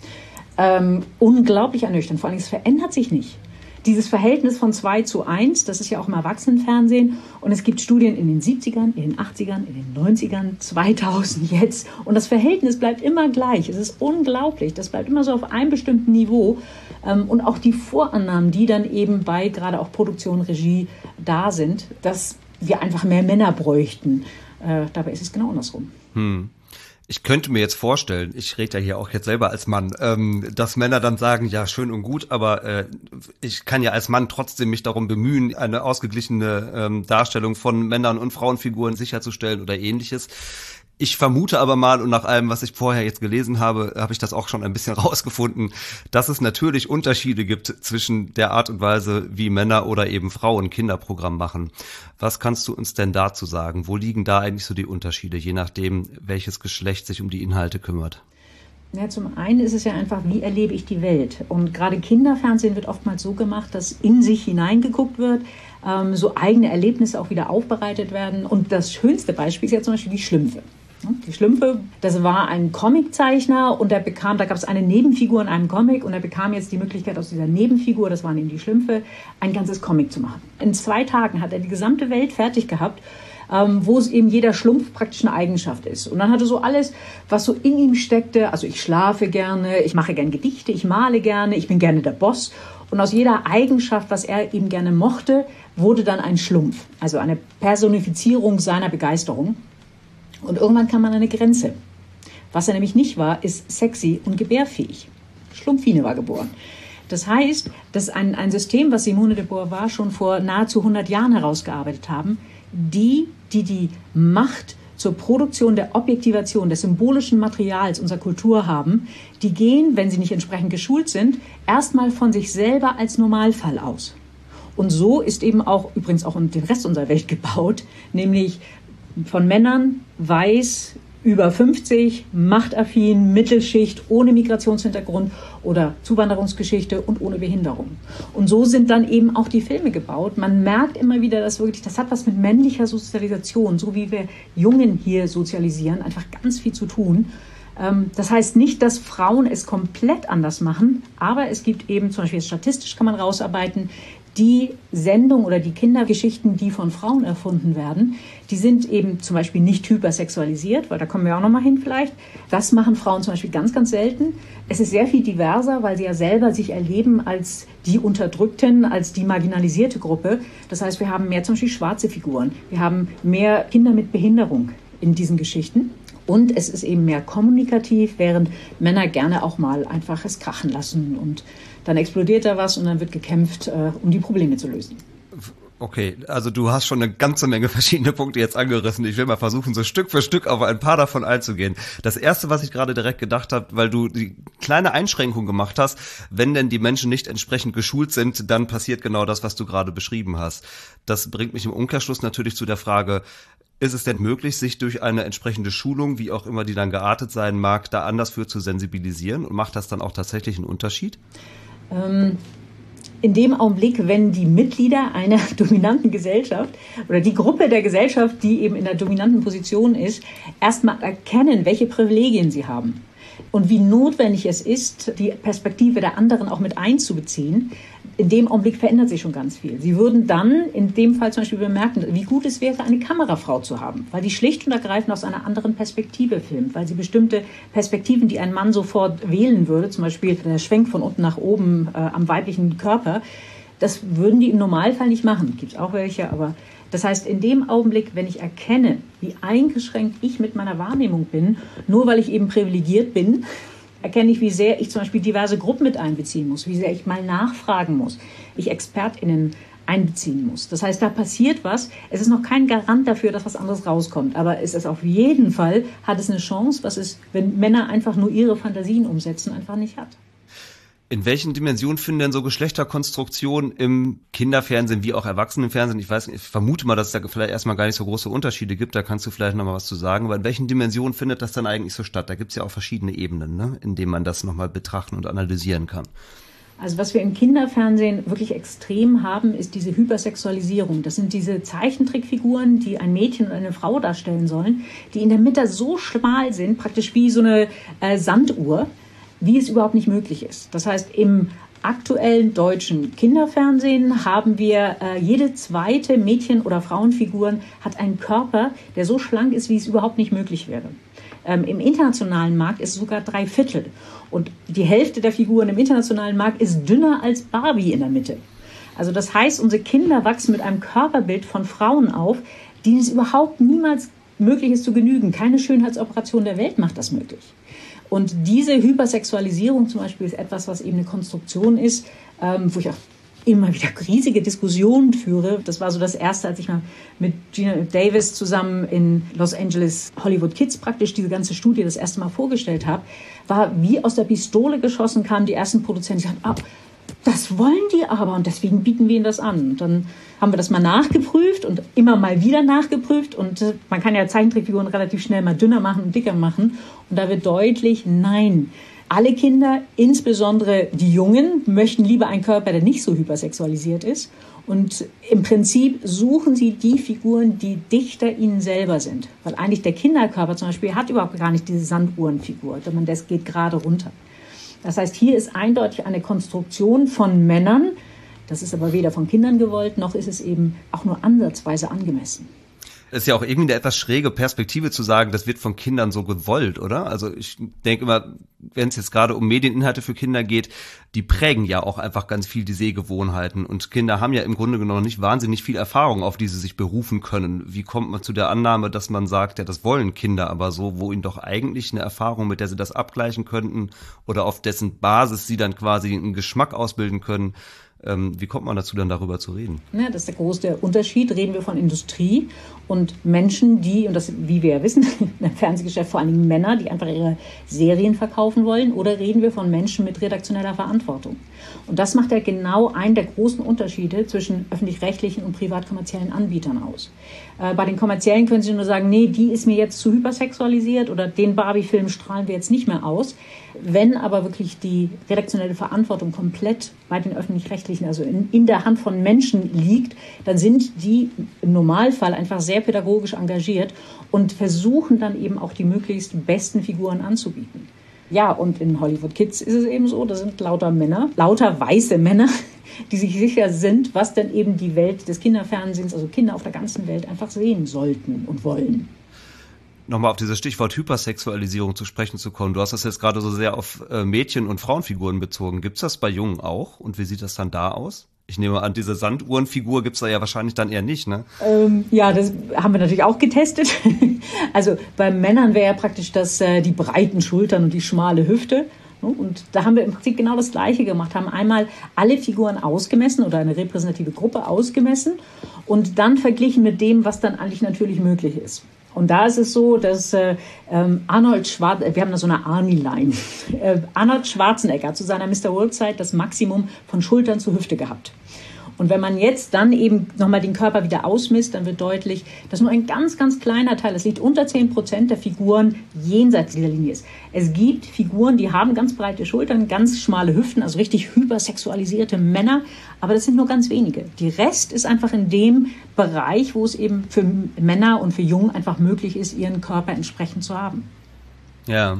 Ähm, unglaublich ernüchternd. Vor allem, es verändert sich nicht. Dieses Verhältnis von zwei zu eins, das ist ja auch im Erwachsenenfernsehen. Und es gibt Studien in den siebzigern, in den achtzigern, in den neunzigern, zweitausend jetzt. Und das Verhältnis bleibt immer gleich. Es ist unglaublich. Das bleibt immer so auf einem bestimmten Niveau. Ähm, und auch die Vorannahmen, die dann eben bei gerade auch Produktion, Regie da sind, dass wir einfach mehr Männer bräuchten. Äh, dabei ist es genau andersrum. Hm. Ich könnte mir jetzt vorstellen, ich rede ja hier auch jetzt selber als Mann, ähm, dass Männer dann sagen, ja, schön und gut, aber äh, ich kann ja als Mann trotzdem mich darum bemühen, eine ausgeglichene ähm, Darstellung von Männern- und Frauenfiguren sicherzustellen oder ähnliches. Ich vermute aber mal, und nach allem, was ich vorher jetzt gelesen habe, habe ich das auch schon ein bisschen rausgefunden, dass es natürlich Unterschiede gibt zwischen der Art und Weise, wie Männer oder eben Frauen Kinderprogramm machen. Was kannst du uns denn dazu sagen? Wo liegen da eigentlich so die Unterschiede, je nachdem, welches Geschlecht sich um die Inhalte kümmert? Ja, zum einen ist es ja einfach, wie erlebe ich die Welt? Und gerade Kinderfernsehen wird oftmals so gemacht, dass in sich hineingeguckt wird, ähm, so eigene Erlebnisse auch wieder aufbereitet werden. Und das schönste Beispiel ist ja zum Beispiel die Schlümpfe. Die Schlümpfe, das war ein Comiczeichner und der bekam, da gab es eine Nebenfigur in einem Comic und er bekam jetzt die Möglichkeit aus dieser Nebenfigur, das waren eben die Schlümpfe, ein ganzes Comic zu machen. In zwei Tagen hat er die gesamte Welt fertig gehabt, ähm, wo es eben jeder Schlumpf praktisch eine Eigenschaft ist. Und dann hatte so alles, was so in ihm steckte, also ich schlafe gerne, ich mache gerne Gedichte, ich male gerne, ich bin gerne der Boss. Und aus jeder Eigenschaft, was er eben gerne mochte, wurde dann ein Schlumpf, also eine Personifizierung seiner Begeisterung. Und irgendwann kam man an eine Grenze. Was er nämlich nicht war, ist sexy und gebärfähig. Schlumpfine war geboren. Das heißt, das ist ein, ein System, was Simone de Beauvoir schon vor nahezu hundert Jahren herausgearbeitet haben. Die, die die Macht zur Produktion der Objektivation des symbolischen Materials unserer Kultur haben, die gehen, wenn sie nicht entsprechend geschult sind, erstmal von sich selber als Normalfall aus. Und so ist eben auch, übrigens auch den Rest unserer Welt gebaut, nämlich von Männern, weiß, über fünfzig, machtaffin, Mittelschicht, ohne Migrationshintergrund oder Zuwanderungsgeschichte und ohne Behinderung. Und so sind dann eben auch die Filme gebaut. Man merkt immer wieder, dass wirklich, das hat was mit männlicher Sozialisation, so wie wir Jungen hier sozialisieren, einfach ganz viel zu tun. Das heißt nicht, dass Frauen es komplett anders machen, aber es gibt eben, zum Beispiel statistisch kann man rausarbeiten, die Sendung oder die Kindergeschichten, die von Frauen erfunden werden, die sind eben zum Beispiel nicht hypersexualisiert, weil da kommen wir auch nochmal hin vielleicht. Das machen Frauen zum Beispiel ganz, ganz selten. Es ist sehr viel diverser, weil sie ja selber sich erleben als die Unterdrückten, als die marginalisierte Gruppe. Das heißt, wir haben mehr zum Beispiel schwarze Figuren. Wir haben mehr Kinder mit Behinderung in diesen Geschichten. Und es ist eben mehr kommunikativ, während Männer gerne auch mal einfach es krachen lassen und dann explodiert da was und dann wird gekämpft, äh, um die Probleme zu lösen. Okay, also du hast schon eine ganze Menge verschiedene Punkte jetzt angerissen. Ich will mal versuchen, so Stück für Stück auf ein paar davon einzugehen. Das erste, was ich gerade direkt gedacht habe, weil du die kleine Einschränkung gemacht hast, wenn denn die Menschen nicht entsprechend geschult sind, dann passiert genau das, was du gerade beschrieben hast. Das bringt mich im Umkehrschluss natürlich zu der Frage, ist es denn möglich, sich durch eine entsprechende Schulung, wie auch immer die dann geartet sein mag, da anders für zu sensibilisieren? Und macht das dann auch tatsächlich einen Unterschied? Ähm In dem Augenblick, wenn die Mitglieder einer dominanten Gesellschaft oder die Gruppe der Gesellschaft, die eben in der dominanten Position ist, erstmal erkennen, welche Privilegien sie haben und wie notwendig es ist, die Perspektive der anderen auch mit einzubeziehen, in dem Augenblick verändert sich schon ganz viel. Sie würden dann in dem Fall zum Beispiel bemerken, wie gut es wäre, eine Kamerafrau zu haben, weil die schlicht und ergreifend aus einer anderen Perspektive filmt, weil sie bestimmte Perspektiven, die ein Mann sofort wählen würde, zum Beispiel der Schwenk von unten nach oben äh, am weiblichen Körper, das würden die im Normalfall nicht machen. Gibt es auch welche, aber das heißt, in dem Augenblick, wenn ich erkenne, wie eingeschränkt ich mit meiner Wahrnehmung bin, nur weil ich eben privilegiert bin, erkenne ich, wie sehr ich zum Beispiel diverse Gruppen mit einbeziehen muss, wie sehr ich mal nachfragen muss, ich ExpertInnen einbeziehen muss. Das heißt, da passiert was. Es ist noch kein Garant dafür, dass was anderes rauskommt, aber es ist auf jeden Fall, hat es eine Chance, was es, wenn Männer einfach nur ihre Fantasien umsetzen, einfach nicht hat. In welchen Dimensionen finden denn so Geschlechterkonstruktionen im Kinderfernsehen wie auch Erwachsenenfernsehen? Ich weiß, ich vermute mal, dass es da vielleicht erstmal gar nicht so große Unterschiede gibt. Da kannst du vielleicht noch mal was zu sagen. Aber in welchen Dimensionen findet das dann eigentlich so statt? Da gibt es ja auch verschiedene Ebenen, ne, in denen man das nochmal betrachten und analysieren kann. Also was wir im Kinderfernsehen wirklich extrem haben, ist diese Hypersexualisierung. Das sind diese Zeichentrickfiguren, die ein Mädchen und eine Frau darstellen sollen, die in der Mitte so schmal sind, praktisch wie so eine äh, Sanduhr, wie es überhaupt nicht möglich ist. Das heißt, im aktuellen deutschen Kinderfernsehen haben wir äh, jede zweite Mädchen- oder Frauenfigur hat einen Körper, der so schlank ist, wie es überhaupt nicht möglich wäre. Ähm, Im internationalen Markt ist es sogar drei Viertel. Und die Hälfte der Figuren im internationalen Markt ist dünner als Barbie in der Mitte. Also das heißt, unsere Kinder wachsen mit einem Körperbild von Frauen auf, denen es überhaupt niemals möglich ist zu genügen. Keine Schönheitsoperation der Welt macht das möglich. Und diese Hypersexualisierung zum Beispiel ist etwas, was eben eine Konstruktion ist, ähm, wo ich auch immer wieder riesige Diskussionen führe. Das war so das Erste, als ich mal mit Gina Davis zusammen in Los Angeles Hollywood Kids praktisch diese ganze Studie das erste Mal vorgestellt habe, war wie aus der Pistole geschossen, kamen die ersten Produzenten, die sagten, ah, das wollen die aber und deswegen bieten wir ihnen das an. Und dann haben wir das mal nachgeprüft und immer mal wieder nachgeprüft und äh, man kann ja Zeichentrickfiguren relativ schnell mal dünner machen und dicker machen und da wird deutlich, nein, alle Kinder, insbesondere die Jungen, möchten lieber einen Körper, der nicht so hypersexualisiert ist und im Prinzip suchen sie die Figuren, die dichter ihnen selber sind, weil eigentlich der Kinderkörper zum Beispiel hat überhaupt gar nicht diese Sanduhrenfigur, sondern das geht gerade runter. Das heißt, hier ist eindeutig eine Konstruktion von Männern, das ist aber weder von Kindern gewollt, noch ist es eben auch nur ansatzweise angemessen. Es ist ja auch irgendwie eine etwas schräge Perspektive zu sagen, das wird von Kindern so gewollt, oder? Also ich denke immer, wenn es jetzt gerade um Medieninhalte für Kinder geht, die prägen ja auch einfach ganz viel die Sehgewohnheiten. Und Kinder haben ja im Grunde genommen nicht wahnsinnig viel Erfahrung, auf die sie sich berufen können. Wie kommt man zu der Annahme, dass man sagt, ja, das wollen Kinder aber so, wo ihnen doch eigentlich eine Erfahrung, mit der sie das abgleichen könnten oder auf dessen Basis sie dann quasi einen Geschmack ausbilden können? Wie kommt man dazu, dann darüber zu reden? Ja, das ist der große Unterschied. Reden wir von Industrie und Menschen, die, und das, wie wir ja wissen, im Fernsehgeschäft vor allen Dingen Männer, die einfach ihre Serien verkaufen wollen, oder reden wir von Menschen mit redaktioneller Verantwortung? Und das macht ja genau einen der großen Unterschiede zwischen öffentlich-rechtlichen und privat-kommerziellen Anbietern aus. Äh, bei den kommerziellen können Sie nur sagen, nee, die ist mir jetzt zu hypersexualisiert oder den Barbie-Film strahlen wir jetzt nicht mehr aus. Wenn aber wirklich die redaktionelle Verantwortung komplett bei den öffentlich-rechtlichen, also in, in der Hand von Menschen liegt, dann sind die im Normalfall einfach sehr pädagogisch engagiert und versuchen dann eben auch die möglichst besten Figuren anzubieten. Ja, und in Hollywood Kids ist es eben so, da sind lauter Männer, lauter weiße Männer, die sich sicher sind, was denn eben die Welt des Kinderfernsehens, also Kinder auf der ganzen Welt einfach sehen sollten und wollen. Nochmal auf dieses Stichwort Hypersexualisierung zu sprechen zu kommen. Du hast das jetzt gerade so sehr auf äh, Mädchen- und Frauenfiguren bezogen. Gibt's das bei Jungen auch? Und wie sieht das dann da aus? Ich nehme an, diese Sanduhrenfigur gibt's da ja wahrscheinlich dann eher nicht, ne? Ähm, ja, das haben wir natürlich auch getestet. Also bei Männern wäre ja praktisch das, äh, die breiten Schultern und die schmale Hüfte. Und da haben wir im Prinzip genau das Gleiche gemacht, haben einmal alle Figuren ausgemessen oder eine repräsentative Gruppe ausgemessen und dann verglichen mit dem, was dann eigentlich natürlich möglich ist. Und da ist es so, dass äh, Arnold Schwarzenegger, wir haben da so eine Army-Line, äh, Arnold Schwarzenegger hat zu seiner Mister World-Zeit das Maximum von Schultern zur Hüfte gehabt. Und wenn man jetzt dann eben nochmal den Körper wieder ausmisst, dann wird deutlich, dass nur ein ganz, ganz kleiner Teil, das liegt unter zehn Prozent der Figuren jenseits dieser Linie ist. Es gibt Figuren, die haben ganz breite Schultern, ganz schmale Hüften, also richtig hypersexualisierte Männer, aber das sind nur ganz wenige. Die Rest ist einfach in dem Bereich, wo es eben für Männer und für Jungen einfach möglich ist, ihren Körper entsprechend zu haben. Ja.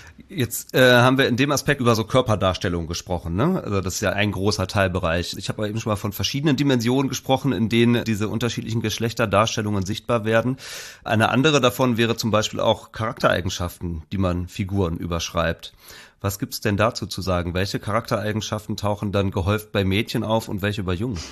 Jetzt äh, haben wir in dem Aspekt über so Körperdarstellung gesprochen, ne? Also das ist ja ein großer Teilbereich. Ich habe aber eben schon mal von verschiedenen Dimensionen gesprochen, in denen diese unterschiedlichen Geschlechterdarstellungen sichtbar werden. Eine andere davon wäre zum Beispiel auch Charaktereigenschaften, die man Figuren überschreibt. Was gibt's denn dazu zu sagen? Welche Charaktereigenschaften tauchen dann gehäuft bei Mädchen auf und welche bei Jungen?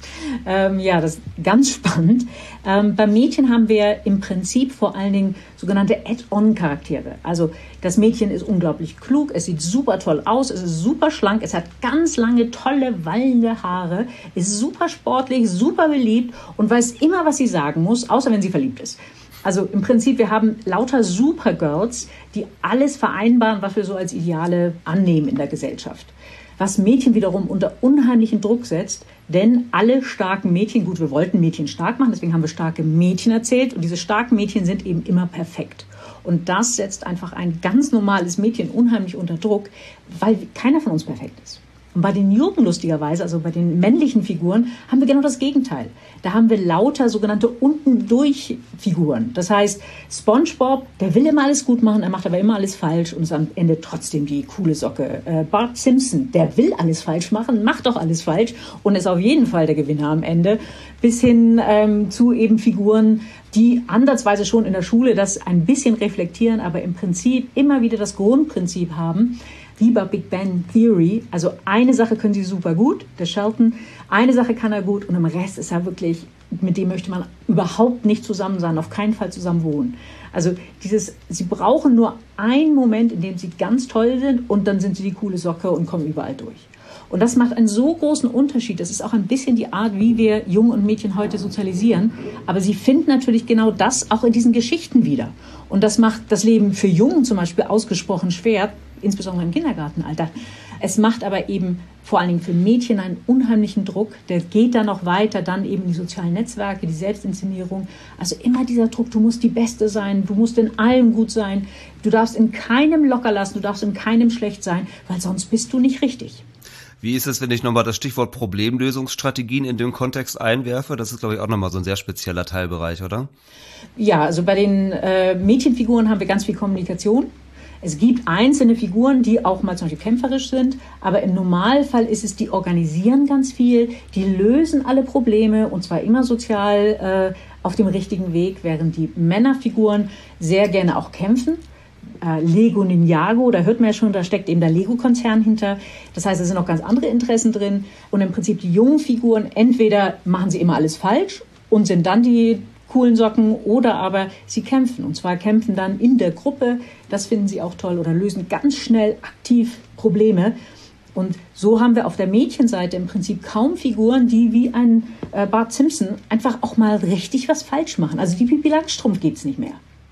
ähm, ja, das ist ganz spannend. Ähm, bei Mädchen haben wir im Prinzip vor allen Dingen sogenannte Add-on-Charaktere. Also das Mädchen ist unglaublich klug, es sieht super toll aus, es ist super schlank, es hat ganz lange, tolle, wallende Haare, ist super sportlich, super beliebt und weiß immer, was sie sagen muss, außer wenn sie verliebt ist. Also im Prinzip, wir haben lauter Supergirls, die alles vereinbaren, was wir so als Ideale annehmen in der Gesellschaft. Was Mädchen wiederum unter unheimlichen Druck setzt, denn alle starken Mädchen, gut, wir wollten Mädchen stark machen, deswegen haben wir starke Mädchen erzählt und diese starken Mädchen sind eben immer perfekt. Und das setzt einfach ein ganz normales Mädchen unheimlich unter Druck, weil keiner von uns perfekt ist. Und bei den Jungen lustigerweise, also bei den männlichen Figuren, haben wir genau das Gegenteil. Da haben wir lauter sogenannte Unten-durch-Figuren. Das heißt, SpongeBob, der will immer alles gut machen, er macht aber immer alles falsch und ist am Ende trotzdem die coole Socke. Äh, Bart Simpson, der will alles falsch machen, macht doch alles falsch und ist auf jeden Fall der Gewinner am Ende. Bis hin ähm, zu eben Figuren, die ansatzweise schon in der Schule das ein bisschen reflektieren, aber im Prinzip immer wieder das Grundprinzip haben, wie bei Big Bang Theory. Also eine Sache können sie super gut, der Sheldon, eine Sache kann er gut und im Rest ist er wirklich, mit dem möchte man überhaupt nicht zusammen sein, auf keinen Fall zusammen wohnen. Also dieses, sie brauchen nur einen Moment, in dem sie ganz toll sind und dann sind sie die coole Socke und kommen überall durch. Und das macht einen so großen Unterschied. Das ist auch ein bisschen die Art, wie wir Jungen und Mädchen heute sozialisieren. Aber sie finden natürlich genau das auch in diesen Geschichten wieder. Und das macht das Leben für Jungen zum Beispiel ausgesprochen schwer, insbesondere im Kindergartenalter. Es macht aber eben vor allen Dingen für Mädchen einen unheimlichen Druck. Der geht dann noch weiter, dann eben die sozialen Netzwerke, die Selbstinszenierung. Also immer dieser Druck, du musst die Beste sein, du musst in allem gut sein, du darfst in keinem locker lassen, du darfst in keinem schlecht sein, weil sonst bist du nicht richtig. Wie ist es, wenn ich nochmal das Stichwort Problemlösungsstrategien in dem Kontext einwerfe? Das ist, glaube ich, auch nochmal so ein sehr spezieller Teilbereich, oder? Ja, also bei den äh, Mädchenfiguren haben wir ganz viel Kommunikation. Es gibt einzelne Figuren, die auch mal zum Beispiel kämpferisch sind, aber im Normalfall ist es, die organisieren ganz viel, die lösen alle Probleme und zwar immer sozial äh, auf dem richtigen Weg, während die Männerfiguren sehr gerne auch kämpfen. Äh, Lego Ninjago, da hört man ja schon, da steckt eben der Lego-Konzern hinter. Das heißt, es sind noch ganz andere Interessen drin und im Prinzip die jungen Figuren, entweder machen sie immer alles falsch und sind dann die coolen Socken oder aber sie kämpfen und zwar kämpfen dann in der Gruppe, das finden sie auch toll oder lösen ganz schnell aktiv Probleme und so haben wir auf der Mädchenseite im Prinzip kaum Figuren, die wie ein äh, Bart Simpson einfach auch mal richtig was falsch machen. Also die Pippi Langstrumpf gibt's nicht mehr.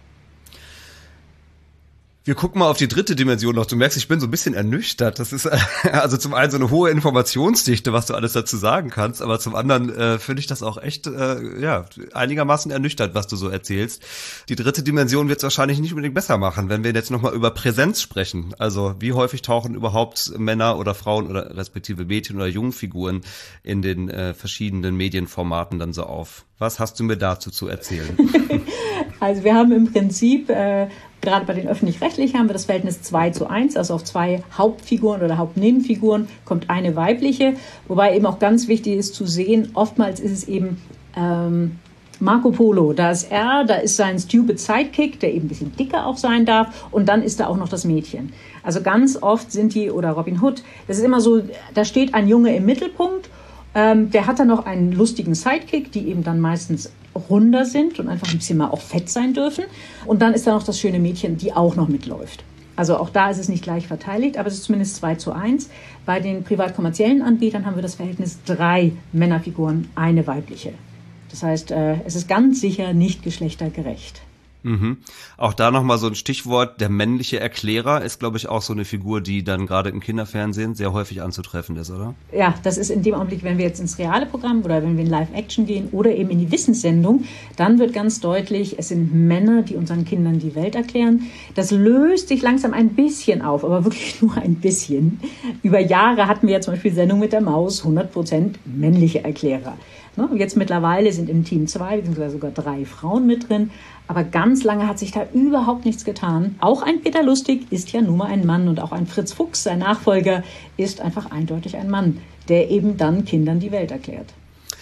Wir gucken mal auf die dritte Dimension noch. Du merkst, ich bin so ein bisschen ernüchtert. Das ist also zum einen so eine hohe Informationsdichte, was du alles dazu sagen kannst, aber zum anderen äh, finde ich das auch echt äh, ja einigermaßen ernüchtert, was du so erzählst. Die dritte Dimension wird es wahrscheinlich nicht unbedingt besser machen, wenn wir jetzt nochmal über Präsenz sprechen. Also wie häufig tauchen überhaupt Männer oder Frauen oder respektive Mädchen oder Jungfiguren in den äh, verschiedenen Medienformaten dann so auf? Was hast du mir dazu zu erzählen? Also wir haben im Prinzip äh, gerade bei den Öffentlich-Rechtlichen haben wir das Verhältnis zwei zu eins, also auf zwei Hauptfiguren oder Hauptnebenfiguren kommt eine weibliche, wobei eben auch ganz wichtig ist zu sehen, oftmals ist es eben ähm, Marco Polo, da ist er, da ist sein Stupid Sidekick, der eben ein bisschen dicker auch sein darf und dann ist da auch noch das Mädchen. Also ganz oft sind die, oder Robin Hood, das ist immer so, da steht ein Junge im Mittelpunkt, ähm, der hat dann noch einen lustigen Sidekick, die eben dann meistens runder sind und einfach ein bisschen mal auch fett sein dürfen. Und dann ist da noch das schöne Mädchen, die auch noch mitläuft. Also auch da ist es nicht gleich verteidigt, aber es ist zumindest zwei zu eins. Bei den privat-kommerziellen Anbietern haben wir das Verhältnis drei Männerfiguren, eine weibliche. Das heißt, es ist ganz sicher nicht geschlechtergerecht. Mhm. Auch da nochmal so ein Stichwort, der männliche Erklärer ist, glaube ich, auch so eine Figur, die dann gerade im Kinderfernsehen sehr häufig anzutreffen ist, oder? Ja, das ist in dem Augenblick, wenn wir jetzt ins reale Programm oder wenn wir in Live-Action gehen oder eben in die Wissenssendung, dann wird ganz deutlich, es sind Männer, die unseren Kindern die Welt erklären. Das löst sich langsam ein bisschen auf, aber wirklich nur ein bisschen. Über Jahre hatten wir ja zum Beispiel Sendung mit der Maus, hundert Prozent männliche Erklärer. Jetzt mittlerweile sind im Team zwei, beziehungsweise sogar drei Frauen mit drin. Aber ganz lange hat sich da überhaupt nichts getan. Auch ein Peter Lustig ist ja nun mal ein Mann und auch ein Fritz Fuchs, sein Nachfolger, ist einfach eindeutig ein Mann, der eben dann Kindern die Welt erklärt.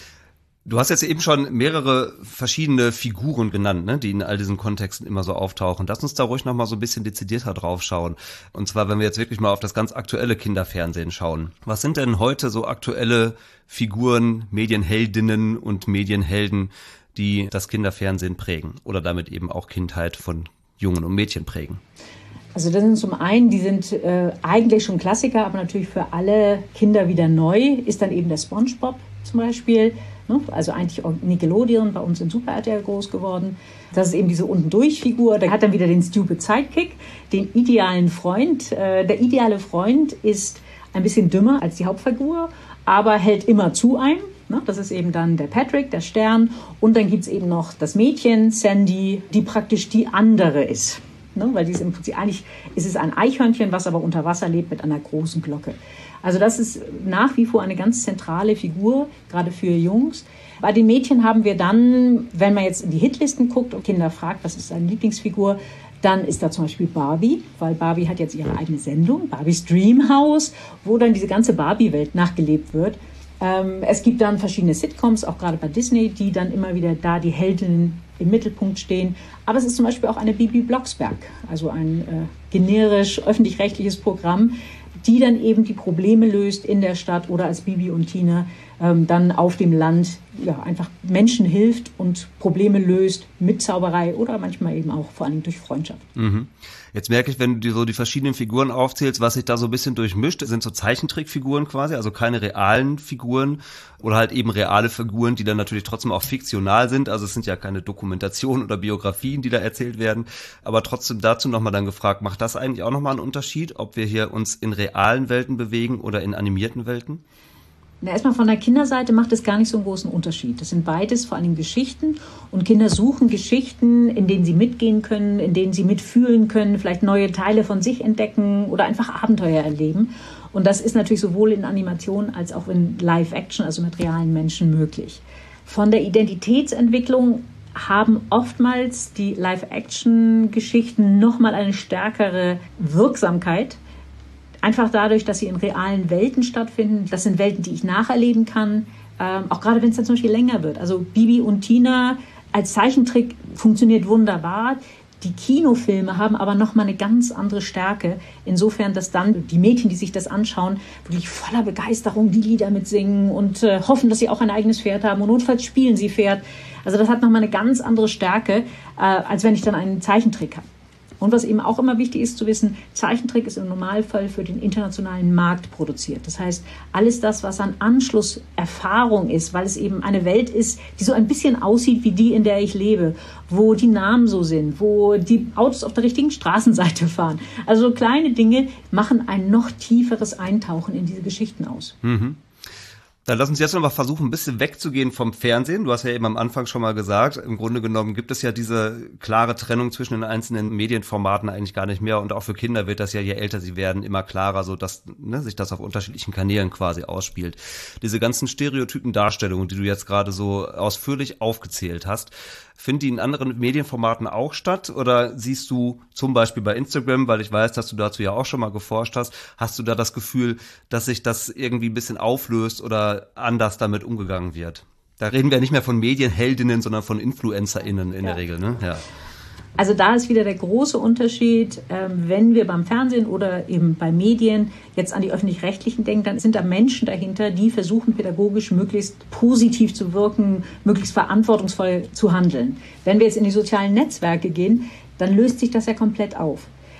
Du hast jetzt eben schon mehrere verschiedene Figuren genannt, ne, die in all diesen Kontexten immer so auftauchen. Lass uns da ruhig noch mal so ein bisschen dezidierter drauf schauen. Und zwar, wenn wir jetzt wirklich mal auf das ganz aktuelle Kinderfernsehen schauen. Was sind denn heute so aktuelle Figuren, Medienheldinnen und Medienhelden, die das Kinderfernsehen prägen oder damit eben auch Kindheit von Jungen und Mädchen prägen? Also das sind zum einen, die sind äh, eigentlich schon Klassiker, aber natürlich für alle Kinder wieder neu, ist dann eben der SpongeBob zum Beispiel. Also eigentlich auch Nickelodeon, bei uns in Super R T L groß geworden. Das ist eben diese Unten-Durch-Figur. Der hat dann wieder den Stupid Sidekick, den idealen Freund. Der ideale Freund ist ein bisschen dümmer als die Hauptfigur, aber hält immer zu einem. Das ist eben dann der Patrick, der Stern. Und dann gibt es eben noch das Mädchen, Sandy, die praktisch die andere ist. Weil die ist im Prinzip, eigentlich ist es ein Eichhörnchen, was aber unter Wasser lebt mit einer großen Glocke. Also das ist nach wie vor eine ganz zentrale Figur, gerade für Jungs. Bei den Mädchen haben wir dann, wenn man jetzt in die Hitlisten guckt und Kinder fragt, was ist seine Lieblingsfigur, dann ist da zum Beispiel Barbie, weil Barbie hat jetzt ihre eigene Sendung, Barbies Dreamhouse, wo dann diese ganze Barbie-Welt nachgelebt wird. Ähm, es gibt dann verschiedene Sitcoms, auch gerade bei Disney, die dann immer wieder da die Heldinnen im Mittelpunkt stehen. Aber es ist zum Beispiel auch eine Bibi Blocksberg, also ein äh, generisch öffentlich-rechtliches Programm, die dann eben die Probleme löst in der Stadt oder als Bibi und Tina ähm, dann auf dem Land ja, einfach Menschen hilft und Probleme löst mit Zauberei oder manchmal eben auch vor allem durch Freundschaft. Mhm. Jetzt merke ich, wenn du dir so die verschiedenen Figuren aufzählst, was sich da so ein bisschen durchmischt, sind so Zeichentrickfiguren quasi, also keine realen Figuren oder halt eben reale Figuren, die dann natürlich trotzdem auch fiktional sind. Also es sind ja keine Dokumentationen oder Biografien, die da erzählt werden. Aber trotzdem dazu nochmal dann gefragt, macht das eigentlich auch nochmal einen Unterschied, ob wir hier uns in realen Welten bewegen oder in animierten Welten? Na, erstmal von der Kinderseite macht es gar nicht so einen großen Unterschied. Das sind beides vor allem Geschichten und Kinder suchen Geschichten, in denen sie mitgehen können, in denen sie mitfühlen können, vielleicht neue Teile von sich entdecken oder einfach Abenteuer erleben. Und das ist natürlich sowohl in Animation als auch in Live-Action, also mit realen Menschen möglich. Von der Identitätsentwicklung haben oftmals die Live-Action-Geschichten nochmal eine stärkere Wirksamkeit. Einfach dadurch, dass sie in realen Welten stattfinden. Das sind Welten, die ich nacherleben kann. Ähm, auch gerade wenn es dann zum Beispiel länger wird. Also Bibi und Tina als Zeichentrick funktioniert wunderbar. Die Kinofilme haben aber nochmal eine ganz andere Stärke. Insofern, dass dann die Mädchen, die sich das anschauen, wirklich voller Begeisterung die Lieder mitsingen und äh, hoffen, dass sie auch ein eigenes Pferd haben. Und notfalls spielen sie Pferd. Also das hat nochmal eine ganz andere Stärke, äh, als wenn ich dann einen Zeichentrick habe. Und was eben auch immer wichtig ist zu wissen, Zeichentrick ist im Normalfall für den internationalen Markt produziert. Das heißt, alles das, was an Anschlusserfahrung ist, weil es eben eine Welt ist, die so ein bisschen aussieht wie die, in der ich lebe, wo die Namen so sind, wo die Autos auf der richtigen Straßenseite fahren. Also so kleine Dinge machen ein noch tieferes Eintauchen in diese Geschichten aus. Mhm. Dann lass uns jetzt noch mal versuchen, ein bisschen wegzugehen vom Fernsehen. Du hast ja eben am Anfang schon mal gesagt, im Grunde genommen gibt es ja diese klare Trennung zwischen den einzelnen Medienformaten eigentlich gar nicht mehr. Und auch für Kinder wird das ja, je älter sie werden, immer klarer, so dass ne, sich das auf unterschiedlichen Kanälen quasi ausspielt. Diese ganzen stereotypen Darstellungen, die du jetzt gerade so ausführlich aufgezählt hast, finden die in anderen Medienformaten auch statt? Oder siehst du zum Beispiel bei Instagram, weil ich weiß, dass du dazu ja auch schon mal geforscht hast, hast du da das Gefühl, dass sich das irgendwie ein bisschen auflöst oder anders damit umgegangen wird? Da reden wir nicht mehr von Medienheldinnen, sondern von InfluencerInnen in ja. der Regel, ne? Ja. Also da ist wieder der große Unterschied, ähm, wenn wir beim Fernsehen oder eben bei Medien jetzt an die Öffentlich-Rechtlichen denken, dann sind da Menschen dahinter, die versuchen pädagogisch möglichst positiv zu wirken, möglichst verantwortungsvoll zu handeln. Wenn wir jetzt in die sozialen Netzwerke gehen, dann löst sich das ja komplett auf.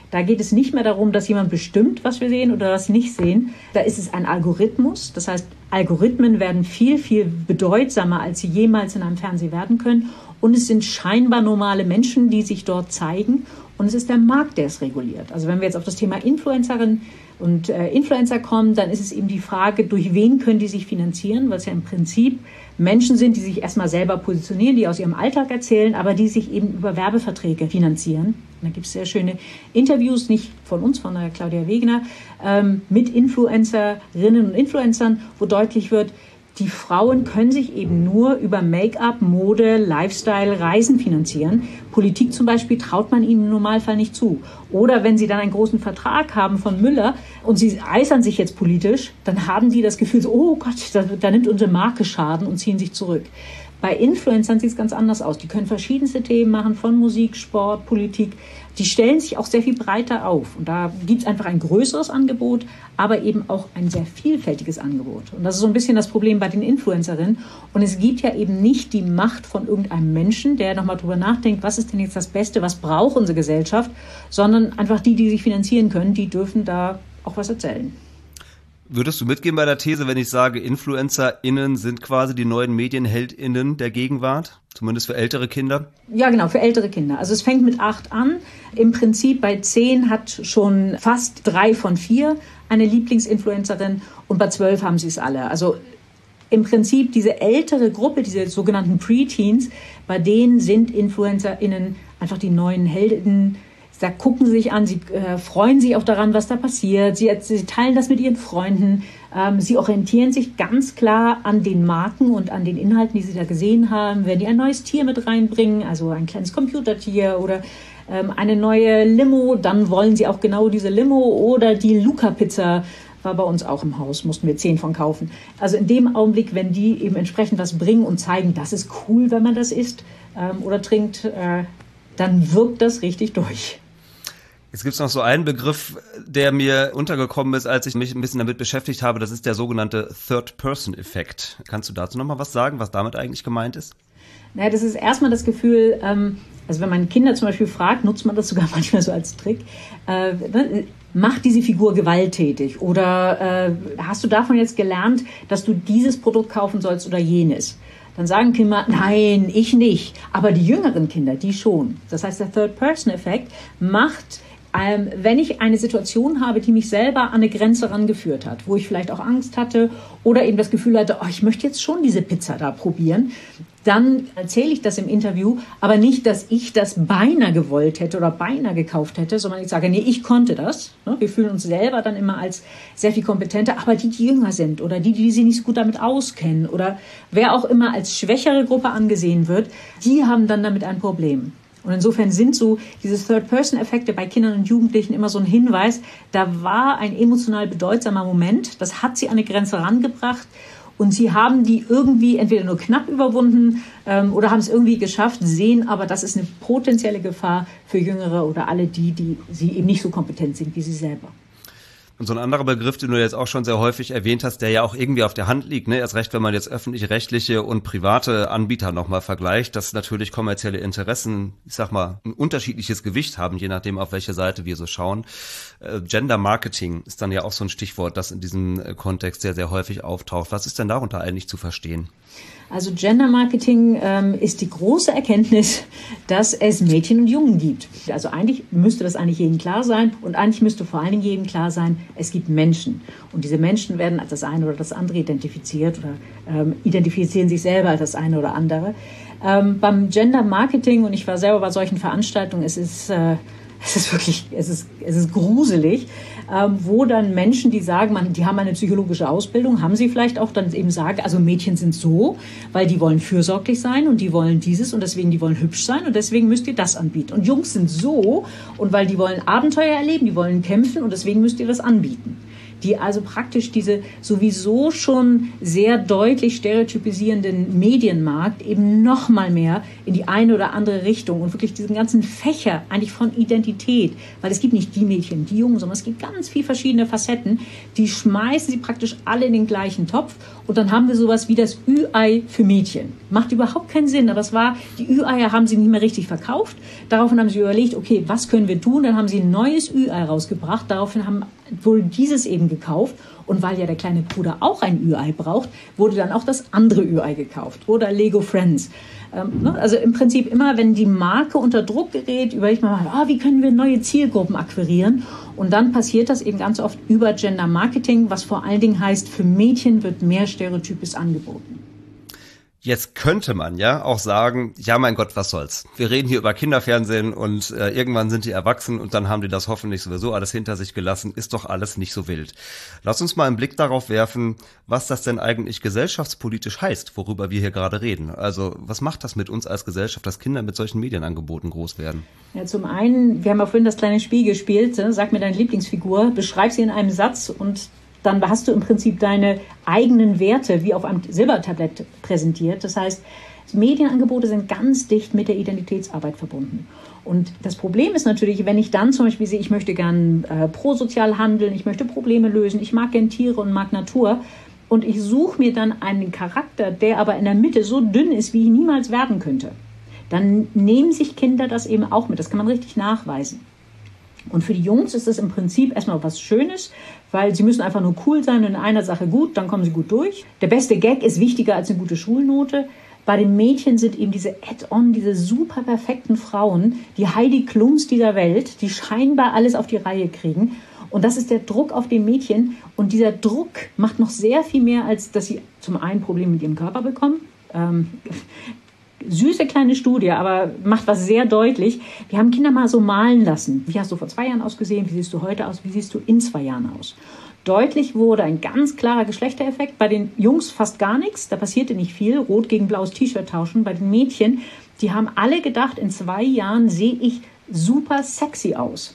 Da geht es nicht mehr darum, dass jemand bestimmt, was wir sehen oder was nicht sehen. Da ist es ein Algorithmus. Das heißt, Algorithmen werden viel, viel bedeutsamer, als sie jemals in einem Fernsehen werden können. Und es sind scheinbar normale Menschen, die sich dort zeigen. Und es ist der Markt, der es reguliert. Also wenn wir jetzt auf das Thema Influencerin und äh, Influencer kommen, dann ist es eben die Frage, durch wen können die sich finanzieren, weil es ja im Prinzip Menschen sind, die sich erstmal selber positionieren, die aus ihrem Alltag erzählen, aber die sich eben über Werbeverträge finanzieren. Und da gibt es sehr schöne Interviews, nicht von uns, von der Claudia Wegener, ähm, mit Influencerinnen und Influencern, wo deutlich wird, die Frauen können sich eben nur über Make-up, Mode, Lifestyle, Reisen finanzieren. Politik zum Beispiel traut man ihnen im Normalfall nicht zu. Oder wenn sie dann einen großen Vertrag haben von Müller und sie äußern sich jetzt politisch, dann haben die das Gefühl, so, oh Gott, da, da nimmt unsere Marke Schaden und ziehen sich zurück. Bei Influencern sieht es ganz anders aus. Die können verschiedenste Themen machen, von Musik, Sport, Politik. Die stellen sich auch sehr viel breiter auf. Und da gibt es einfach ein größeres Angebot, aber eben auch ein sehr vielfältiges Angebot. Und das ist so ein bisschen das Problem bei den Influencerinnen. Und es gibt ja eben nicht die Macht von irgendeinem Menschen, der nochmal drüber nachdenkt, was ist denn jetzt das Beste, was braucht unsere Gesellschaft, sondern einfach die, die sich finanzieren können, die dürfen da auch was erzählen. Würdest du mitgehen bei der These, wenn ich sage, InfluencerInnen sind quasi die neuen MedienheldInnen der Gegenwart? Zumindest für ältere Kinder? Ja, genau, für ältere Kinder. Also es fängt mit acht an. Im Prinzip bei zehn hat schon fast drei von vier eine Lieblingsinfluencerin und bei zwölf haben sie es alle. Also im Prinzip diese ältere Gruppe, diese sogenannten Preteens, bei denen sind InfluencerInnen einfach die neuen Helden. Da gucken sie sich an, sie äh, freuen sich auch daran, was da passiert. Sie, sie teilen das mit ihren Freunden. Ähm, sie orientieren sich ganz klar an den Marken und an den Inhalten, die sie da gesehen haben. Wenn die ein neues Tier mit reinbringen, also ein kleines Computertier oder ähm, eine neue Limo, dann wollen sie auch genau diese Limo. Oder die Luca-Pizza war bei uns auch im Haus, mussten wir zehn von kaufen. Also in dem Augenblick, wenn die eben entsprechend was bringen und zeigen, das ist cool, wenn man das isst ähm, oder trinkt, äh, dann wirkt das richtig durch. Jetzt gibt es noch so einen Begriff, der mir untergekommen ist, als ich mich ein bisschen damit beschäftigt habe. Das ist der sogenannte Third-Person-Effekt. Kannst du dazu noch mal was sagen, was damit eigentlich gemeint ist? Naja, das ist erstmal das Gefühl, ähm, also wenn man Kinder zum Beispiel fragt, nutzt man das sogar manchmal so als Trick, äh, ne? Macht diese Figur gewalttätig oder äh, hast du davon jetzt gelernt, dass du dieses Produkt kaufen sollst oder jenes? Dann sagen Kinder, nein, ich nicht. Aber die jüngeren Kinder, die schon. Das heißt, der Third-Person-Effekt macht, ähm, wenn ich eine Situation habe, die mich selber an eine Grenze rangeführt hat, wo ich vielleicht auch Angst hatte oder eben das Gefühl hatte, oh, ich möchte jetzt schon diese Pizza da probieren, dann erzähle ich das im Interview, aber nicht, dass ich das beinahe gewollt hätte oder beinahe gekauft hätte, sondern ich sage, nee, ich konnte das. Wir fühlen uns selber dann immer als sehr viel kompetenter, aber die, die jünger sind oder die, die sich nicht so gut damit auskennen oder wer auch immer als schwächere Gruppe angesehen wird, die haben dann damit ein Problem. Und insofern sind so diese Third-Person-Effekte bei Kindern und Jugendlichen immer so ein Hinweis, da war ein emotional bedeutsamer Moment, das hat sie an eine Grenze rangebracht. Und sie haben die irgendwie entweder nur knapp überwunden ähm, oder haben es irgendwie geschafft, sehen aber, das ist eine potenzielle Gefahr für Jüngere oder alle die, die sie eben nicht so kompetent sind wie sie selber. Und so ein anderer Begriff, den du jetzt auch schon sehr häufig erwähnt hast, der ja auch irgendwie auf der Hand liegt, ne, erst recht, wenn man jetzt öffentlich-rechtliche und private Anbieter nochmal vergleicht, dass natürlich kommerzielle Interessen, ich sag mal, ein unterschiedliches Gewicht haben, je nachdem, auf welche Seite wir so schauen. Äh, Gender Marketing ist dann ja auch so ein Stichwort, das in diesem Kontext sehr, sehr häufig auftaucht. Was ist denn darunter eigentlich zu verstehen? Also Gender Marketing ähm, ist die große Erkenntnis, dass es Mädchen und Jungen gibt. Also eigentlich müsste das eigentlich jedem klar sein und eigentlich müsste vor allen Dingen jedem klar sein, es gibt Menschen. Und diese Menschen werden als das eine oder das andere identifiziert oder ähm, identifizieren sich selber als das eine oder andere. Ähm, beim Gender Marketing, und ich war selber bei solchen Veranstaltungen, es ist... Äh, Es ist wirklich, es ist, es ist gruselig, ähm, wo dann Menschen, die sagen, man, die haben eine psychologische Ausbildung, haben sie vielleicht auch, dann eben sagen, also Mädchen sind so, weil die wollen fürsorglich sein und die wollen dieses und deswegen, die wollen hübsch sein und deswegen müsst ihr das anbieten. Und Jungs sind so und weil die wollen Abenteuer erleben, die wollen kämpfen und deswegen müsst ihr das anbieten. Die also praktisch diese sowieso schon sehr deutlich stereotypisierenden Medienmarkt eben noch mal mehr in die eine oder andere Richtung und wirklich diesen ganzen Fächer eigentlich von Identität, weil es gibt nicht die Mädchen, die Jungen, sondern es gibt ganz viele verschiedene Facetten, die schmeißen sie praktisch alle in den gleichen Topf Und dann haben wir sowas wie das Ü-Ei für Mädchen. Macht überhaupt keinen Sinn, aber es war, die Ü-Eier haben sie nicht mehr richtig verkauft. Daraufhin haben sie überlegt, okay, was können wir tun? Dann haben sie ein neues Ü-Ei rausgebracht. Daraufhin haben wohl dieses eben gekauft. Und weil ja der kleine Bruder auch ein Ü-Ei braucht, wurde dann auch das andere Ü-Ei gekauft. Oder Lego Friends. Ähm, ne? Also im Prinzip immer, wenn die Marke unter Druck gerät, überlegt man mal, ah, wie können wir neue Zielgruppen akquirieren? Und dann passiert das eben ganz oft über Gender Marketing, was vor allen Dingen heißt, für Mädchen wird mehr Stereotypes angeboten. Jetzt könnte man ja auch sagen, ja mein Gott, was soll's. Wir reden hier über Kinderfernsehen und äh, irgendwann sind die erwachsen und dann haben die das hoffentlich sowieso alles hinter sich gelassen. Ist doch alles nicht so wild. Lass uns mal einen Blick darauf werfen, was das denn eigentlich gesellschaftspolitisch heißt, worüber wir hier gerade reden. Also was macht das mit uns als Gesellschaft, dass Kinder mit solchen Medienangeboten groß werden? Ja, zum einen, wir haben ja vorhin das kleine Spiel gespielt. Sag mir deine Lieblingsfigur, beschreib sie in einem Satz und dann hast du im Prinzip deine eigenen Werte wie auf einem Silbertablett präsentiert. Das heißt, Medienangebote sind ganz dicht mit der Identitätsarbeit verbunden. Und das Problem ist natürlich, wenn ich dann zum Beispiel sehe, ich möchte gern äh, prosozial handeln, ich möchte Probleme lösen, ich mag gern Tiere und mag Natur und ich suche mir dann einen Charakter, der aber in der Mitte so dünn ist, wie ich niemals werden könnte, dann nehmen sich Kinder das eben auch mit. Das kann man richtig nachweisen. Und für die Jungs ist das im Prinzip erstmal was Schönes, weil sie müssen einfach nur cool sein und in einer Sache gut, dann kommen sie gut durch. Der beste Gag ist wichtiger als eine gute Schulnote. Bei den Mädchen sind eben diese Add-on, diese super perfekten Frauen, die Heidi Klums dieser Welt, die scheinbar alles auf die Reihe kriegen. Und das ist der Druck auf den Mädchen. Und dieser Druck macht noch sehr viel mehr, als dass sie zum einen Probleme mit ihrem Körper bekommen. Ähm, Süße kleine Studie, aber macht was sehr deutlich. Wir haben Kinder mal so malen lassen. Wie hast du vor zwei Jahren ausgesehen? Wie siehst du heute aus? Wie siehst du in zwei Jahren aus? Deutlich wurde ein ganz klarer Geschlechtereffekt. Bei den Jungs fast gar nichts. Da passierte nicht viel. Rot gegen blaues T-Shirt tauschen. Bei den Mädchen, die haben alle gedacht, in zwei Jahren sehe ich super sexy aus.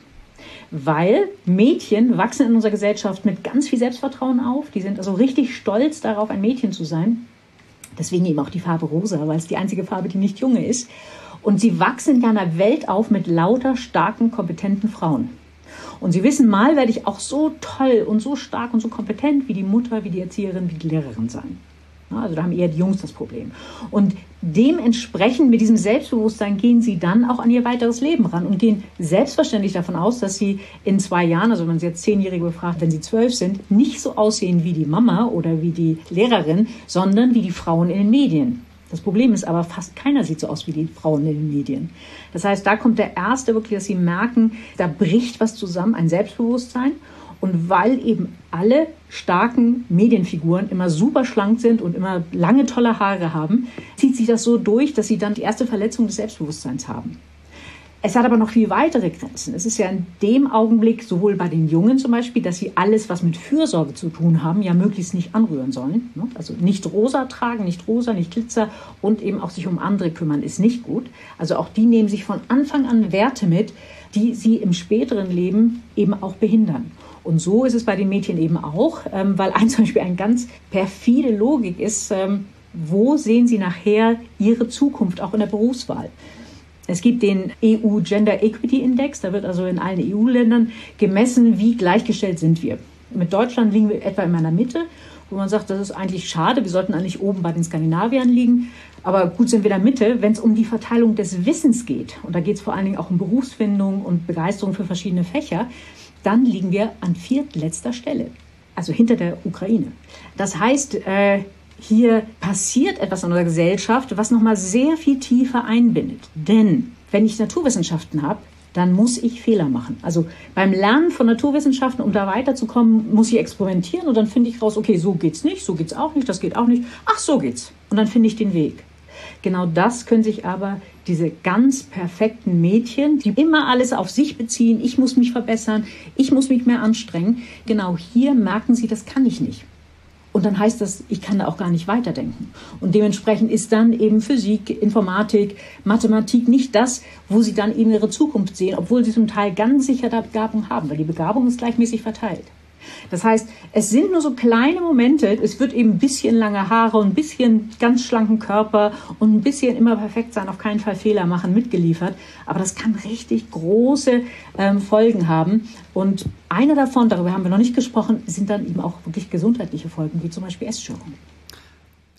Weil Mädchen wachsen in unserer Gesellschaft mit ganz viel Selbstvertrauen auf. Die sind also richtig stolz darauf, ein Mädchen zu sein. Deswegen eben auch die Farbe rosa, weil es die einzige Farbe, die nicht junge ist. Und sie wachsen in einer Welt auf mit lauter, starken, kompetenten Frauen. Und sie wissen, mal werde ich auch so toll und so stark und so kompetent wie die Mutter, wie die Erzieherin, wie die Lehrerin sein. Also da haben eher die Jungs das Problem. Und dementsprechend mit diesem Selbstbewusstsein gehen sie dann auch an ihr weiteres Leben ran und gehen selbstverständlich davon aus, dass sie in zwei Jahren, also wenn man sie jetzt Zehnjährige befragt, wenn sie zwölf sind, nicht so aussehen wie die Mama oder wie die Lehrerin, sondern wie die Frauen in den Medien. Das Problem ist aber, fast keiner sieht so aus wie die Frauen in den Medien. Das heißt, da kommt der erste wirklich, dass sie merken, da bricht was zusammen, ein Selbstbewusstsein. Und weil eben alle starken Medienfiguren immer super schlank sind und immer lange, tolle Haare haben, zieht sich das so durch, dass sie dann die erste Verletzung des Selbstbewusstseins haben. Es hat aber noch viel weitere Grenzen. Es ist ja in dem Augenblick, sowohl bei den Jungen zum Beispiel, dass sie alles, was mit Fürsorge zu tun haben, ja möglichst nicht anrühren sollen. Also nicht rosa tragen, nicht rosa, nicht Glitzer und eben auch sich um andere kümmern, ist nicht gut. Also auch die nehmen sich von Anfang an Werte mit, die sie im späteren Leben eben auch behindern. Und so ist es bei den Mädchen eben auch, ähm, weil ein, zum Beispiel eine ganz perfide Logik ist, ähm, wo sehen sie nachher ihre Zukunft auch in der Berufswahl? Es gibt den E U Gender Equity Index, da wird also in allen E U-Ländern gemessen, wie gleichgestellt sind wir. Mit Deutschland liegen wir etwa in der Mitte, wo man sagt, das ist eigentlich schade, wir sollten eigentlich oben bei den Skandinaviern liegen. Aber gut sind wir in der Mitte, wenn es um die Verteilung des Wissens geht. Und da geht es vor allen Dingen auch um Berufsfindung und Begeisterung für verschiedene Fächer. Dann liegen wir an viertletzter Stelle, also hinter der Ukraine. Das heißt, äh, hier passiert etwas in unserer Gesellschaft, was nochmal sehr viel tiefer einbindet. Denn wenn ich Naturwissenschaften habe, dann muss ich Fehler machen. Also beim Lernen von Naturwissenschaften, um da weiterzukommen, muss ich experimentieren und dann finde ich raus, okay, so geht's nicht, so geht's auch nicht, das geht auch nicht. Ach, so geht's. Und dann finde ich den Weg. Genau das können sich aber diese ganz perfekten Mädchen, die immer alles auf sich beziehen, ich muss mich verbessern, ich muss mich mehr anstrengen, genau hier merken sie, das kann ich nicht. Und dann heißt das, ich kann da auch gar nicht weiterdenken. Und dementsprechend ist dann eben Physik, Informatik, Mathematik nicht das, wo sie dann eben ihre Zukunft sehen, obwohl sie zum Teil ganz sicher da Begabung haben, weil die Begabung ist gleichmäßig verteilt. Das heißt, es sind nur so kleine Momente, es wird eben ein bisschen lange Haare und ein bisschen ganz schlanken Körper und ein bisschen immer perfekt sein, auf keinen Fall Fehler machen, mitgeliefert. Aber das kann richtig große ähm, Folgen haben. Und eine davon, darüber haben wir noch nicht gesprochen, sind dann eben auch wirklich gesundheitliche Folgen, wie zum Beispiel Essstörungen.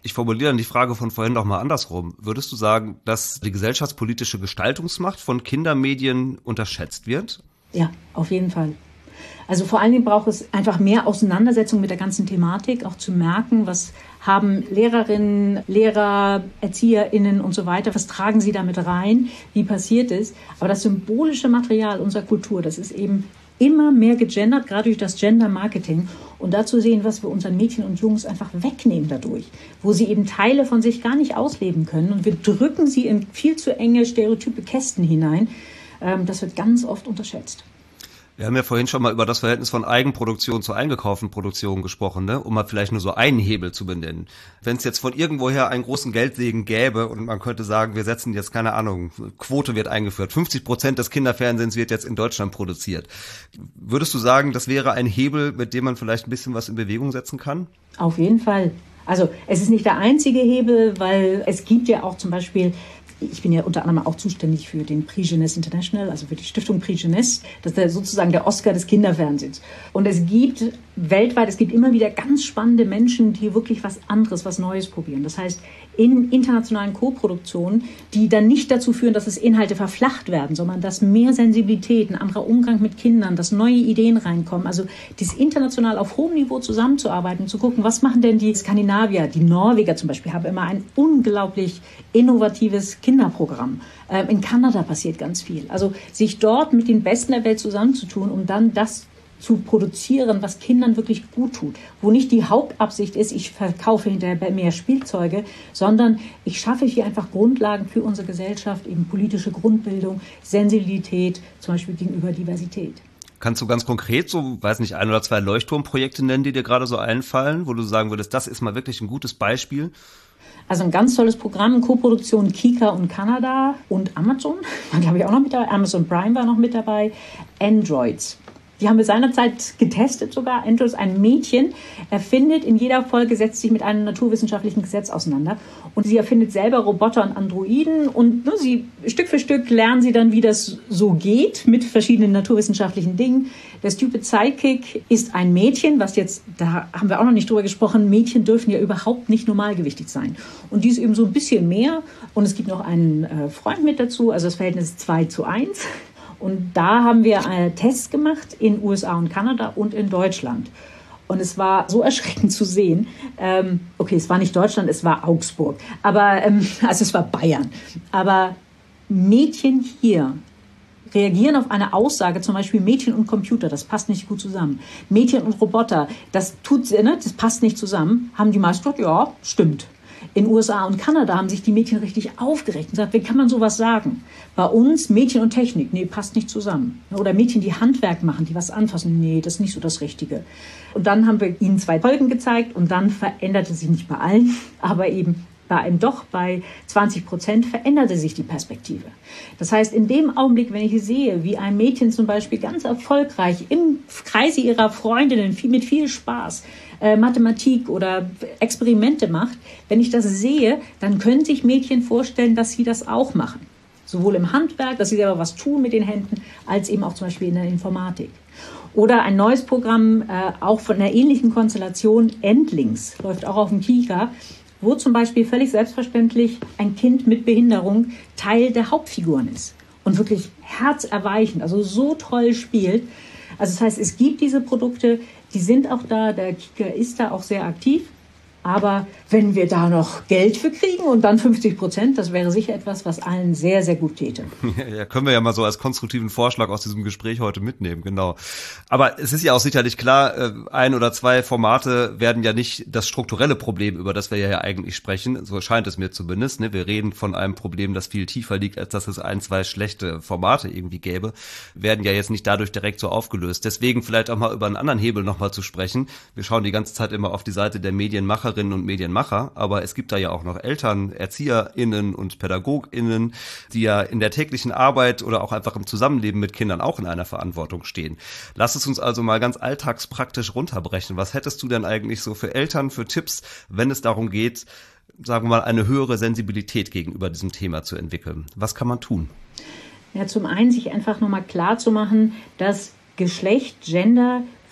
Ich formuliere dann die Frage von vorhin noch mal andersrum. Würdest du sagen, dass die gesellschaftspolitische Gestaltungsmacht von Kindermedien unterschätzt wird? Ja, auf jeden Fall. Also vor allen Dingen braucht es einfach mehr Auseinandersetzung mit der ganzen Thematik, auch zu merken, was haben Lehrerinnen, Lehrer, ErzieherInnen und so weiter, was tragen sie damit rein, wie passiert es. Aber das symbolische Material unserer Kultur, das ist eben immer mehr gegendert, gerade durch das Gender-Marketing. Und dazu sehen, was wir unseren Mädchen und Jungs einfach wegnehmen dadurch, wo sie eben Teile von sich gar nicht ausleben können. Und wir drücken sie in viel zu enge, stereotype Kästen hinein. Das wird ganz oft unterschätzt. Wir haben ja vorhin schon mal über das Verhältnis von Eigenproduktion zu eingekauften Produktionen gesprochen, ne? Um mal vielleicht nur so einen Hebel zu benennen. Wenn es jetzt von irgendwoher einen großen Geldsegen gäbe und man könnte sagen, wir setzen jetzt, keine Ahnung, Quote wird eingeführt, fünfzig Prozent des Kinderfernsehens wird jetzt in Deutschland produziert. Würdest du sagen, das wäre ein Hebel, mit dem man vielleicht ein bisschen was in Bewegung setzen kann? Auf jeden Fall. Also es ist nicht der einzige Hebel, weil es gibt ja auch zum Beispiel, ich bin ja unter anderem auch zuständig für den Prix Jeunesse International, also für die Stiftung Prix Jeunesse. Das ist sozusagen der Oscar des Kinderfernsehens. Und es gibt weltweit, es gibt immer wieder ganz spannende Menschen, die wirklich was anderes, was Neues probieren. Das heißt, in internationalen Co-Produktionen, die dann nicht dazu führen, dass es Inhalte verflacht werden, sondern dass mehr Sensibilität, ein anderer Umgang mit Kindern, dass neue Ideen reinkommen. Also das international auf hohem Niveau zusammenzuarbeiten, zu gucken, was machen denn die Skandinavier, die Norweger zum Beispiel, haben immer ein unglaublich innovatives Kinderprogramm. In Kanada passiert ganz viel. Also sich dort mit den Besten der Welt zusammenzutun, um dann das zu produzieren, was Kindern wirklich gut tut. Wo nicht die Hauptabsicht ist, ich verkaufe hinterher mehr Spielzeuge, sondern ich schaffe hier einfach Grundlagen für unsere Gesellschaft, eben politische Grundbildung, Sensibilität, zum Beispiel gegenüber Diversität. Kannst du ganz konkret so, weiß nicht, ein oder zwei Leuchtturmprojekte nennen, die dir gerade so einfallen, wo du sagen würdest, das ist mal wirklich ein gutes Beispiel? Also ein ganz tolles Programm, Koproduktion Kika und Kanada und Amazon, war glaube ich auch noch mit dabei, Amazon Prime war noch mit dabei, Androids. Die haben wir seinerzeit getestet sogar. Androids, ein Mädchen, erfindet in jeder Folge, setzt sich mit einem naturwissenschaftlichen Gesetz auseinander. Und sie erfindet selber Roboter und Androiden. Und ne, sie, Stück für Stück lernen sie dann, wie das so geht mit verschiedenen naturwissenschaftlichen Dingen. Der Stupid Sidekick ist ein Mädchen, was jetzt, da haben wir auch noch nicht drüber gesprochen, Mädchen dürfen ja überhaupt nicht normalgewichtig sein. Und die ist eben so ein bisschen mehr. Und es gibt noch einen äh, Freund mit dazu, also das Verhältnis ist zwei zu eins. Und da haben wir äh, Tests gemacht in U S A und Kanada und in Deutschland. Und es war so erschreckend zu sehen. Ähm, okay, es war nicht Deutschland, es war Augsburg. Aber, ähm, also es war Bayern. Aber Mädchen hier reagieren auf eine Aussage, zum Beispiel Mädchen und Computer, das passt nicht gut zusammen. Mädchen und Roboter, das tut, ne, das passt nicht zusammen. Haben die meisten gesagt, ja, stimmt. In U S A und Kanada haben sich die Mädchen richtig aufgeregt und gesagt, wie kann man sowas sagen? Bei uns Mädchen und Technik, nee, passt nicht zusammen. Oder Mädchen, die Handwerk machen, die was anfassen, nee, das ist nicht so das Richtige. Und dann haben wir ihnen zwei Folgen gezeigt und dann veränderte sich nicht bei allen, aber eben bei einem doch, bei zwanzig Prozent veränderte sich die Perspektive. Das heißt, in dem Augenblick, wenn ich sehe, wie ein Mädchen zum Beispiel ganz erfolgreich im Kreise ihrer Freundinnen viel, mit viel Spaß äh, Mathematik oder Experimente macht, wenn ich das sehe, dann können sich Mädchen vorstellen, dass sie das auch machen. Sowohl im Handwerk, dass sie selber was tun mit den Händen, als eben auch zum Beispiel in der Informatik. Oder ein neues Programm, äh, auch von einer ähnlichen Konstellation, Endlings, läuft auch auf dem Kika, wo zum Beispiel völlig selbstverständlich ein Kind mit Behinderung Teil der Hauptfiguren ist und wirklich herzerweichend, also so toll spielt. Also das heißt, es gibt diese Produkte, die sind auch da, der Kika ist da auch sehr aktiv. Aber wenn wir da noch Geld für kriegen und dann fünfzig Prozent, das wäre sicher etwas, was allen sehr, sehr gut täte. Ja, können wir ja mal so als konstruktiven Vorschlag aus diesem Gespräch heute mitnehmen, genau. Aber es ist ja auch sicherlich klar, ein oder zwei Formate werden ja nicht das strukturelle Problem, über das wir ja eigentlich sprechen. So scheint es mir zumindest. Wir reden von einem Problem, das viel tiefer liegt, als dass es ein, zwei schlechte Formate irgendwie gäbe. Werden ja jetzt nicht dadurch direkt so aufgelöst. Deswegen vielleicht auch mal über einen anderen Hebel nochmal zu sprechen. Wir schauen die ganze Zeit immer auf die Seite der Medienmacher und Medienmacher, aber es gibt da ja auch noch Eltern, ErzieherInnen und PädagogInnen, die ja in der täglichen Arbeit oder auch einfach im Zusammenleben mit Kindern auch in einer Verantwortung stehen. Lass es uns also mal ganz alltagspraktisch runterbrechen. Was hättest du denn eigentlich so für Eltern, für Tipps, wenn es darum geht, sagen wir mal, eine höhere Sensibilität gegenüber diesem Thema zu entwickeln? Was kann man tun? Ja, zum einen sich einfach nochmal klar zu machen, dass Geschlecht, Gender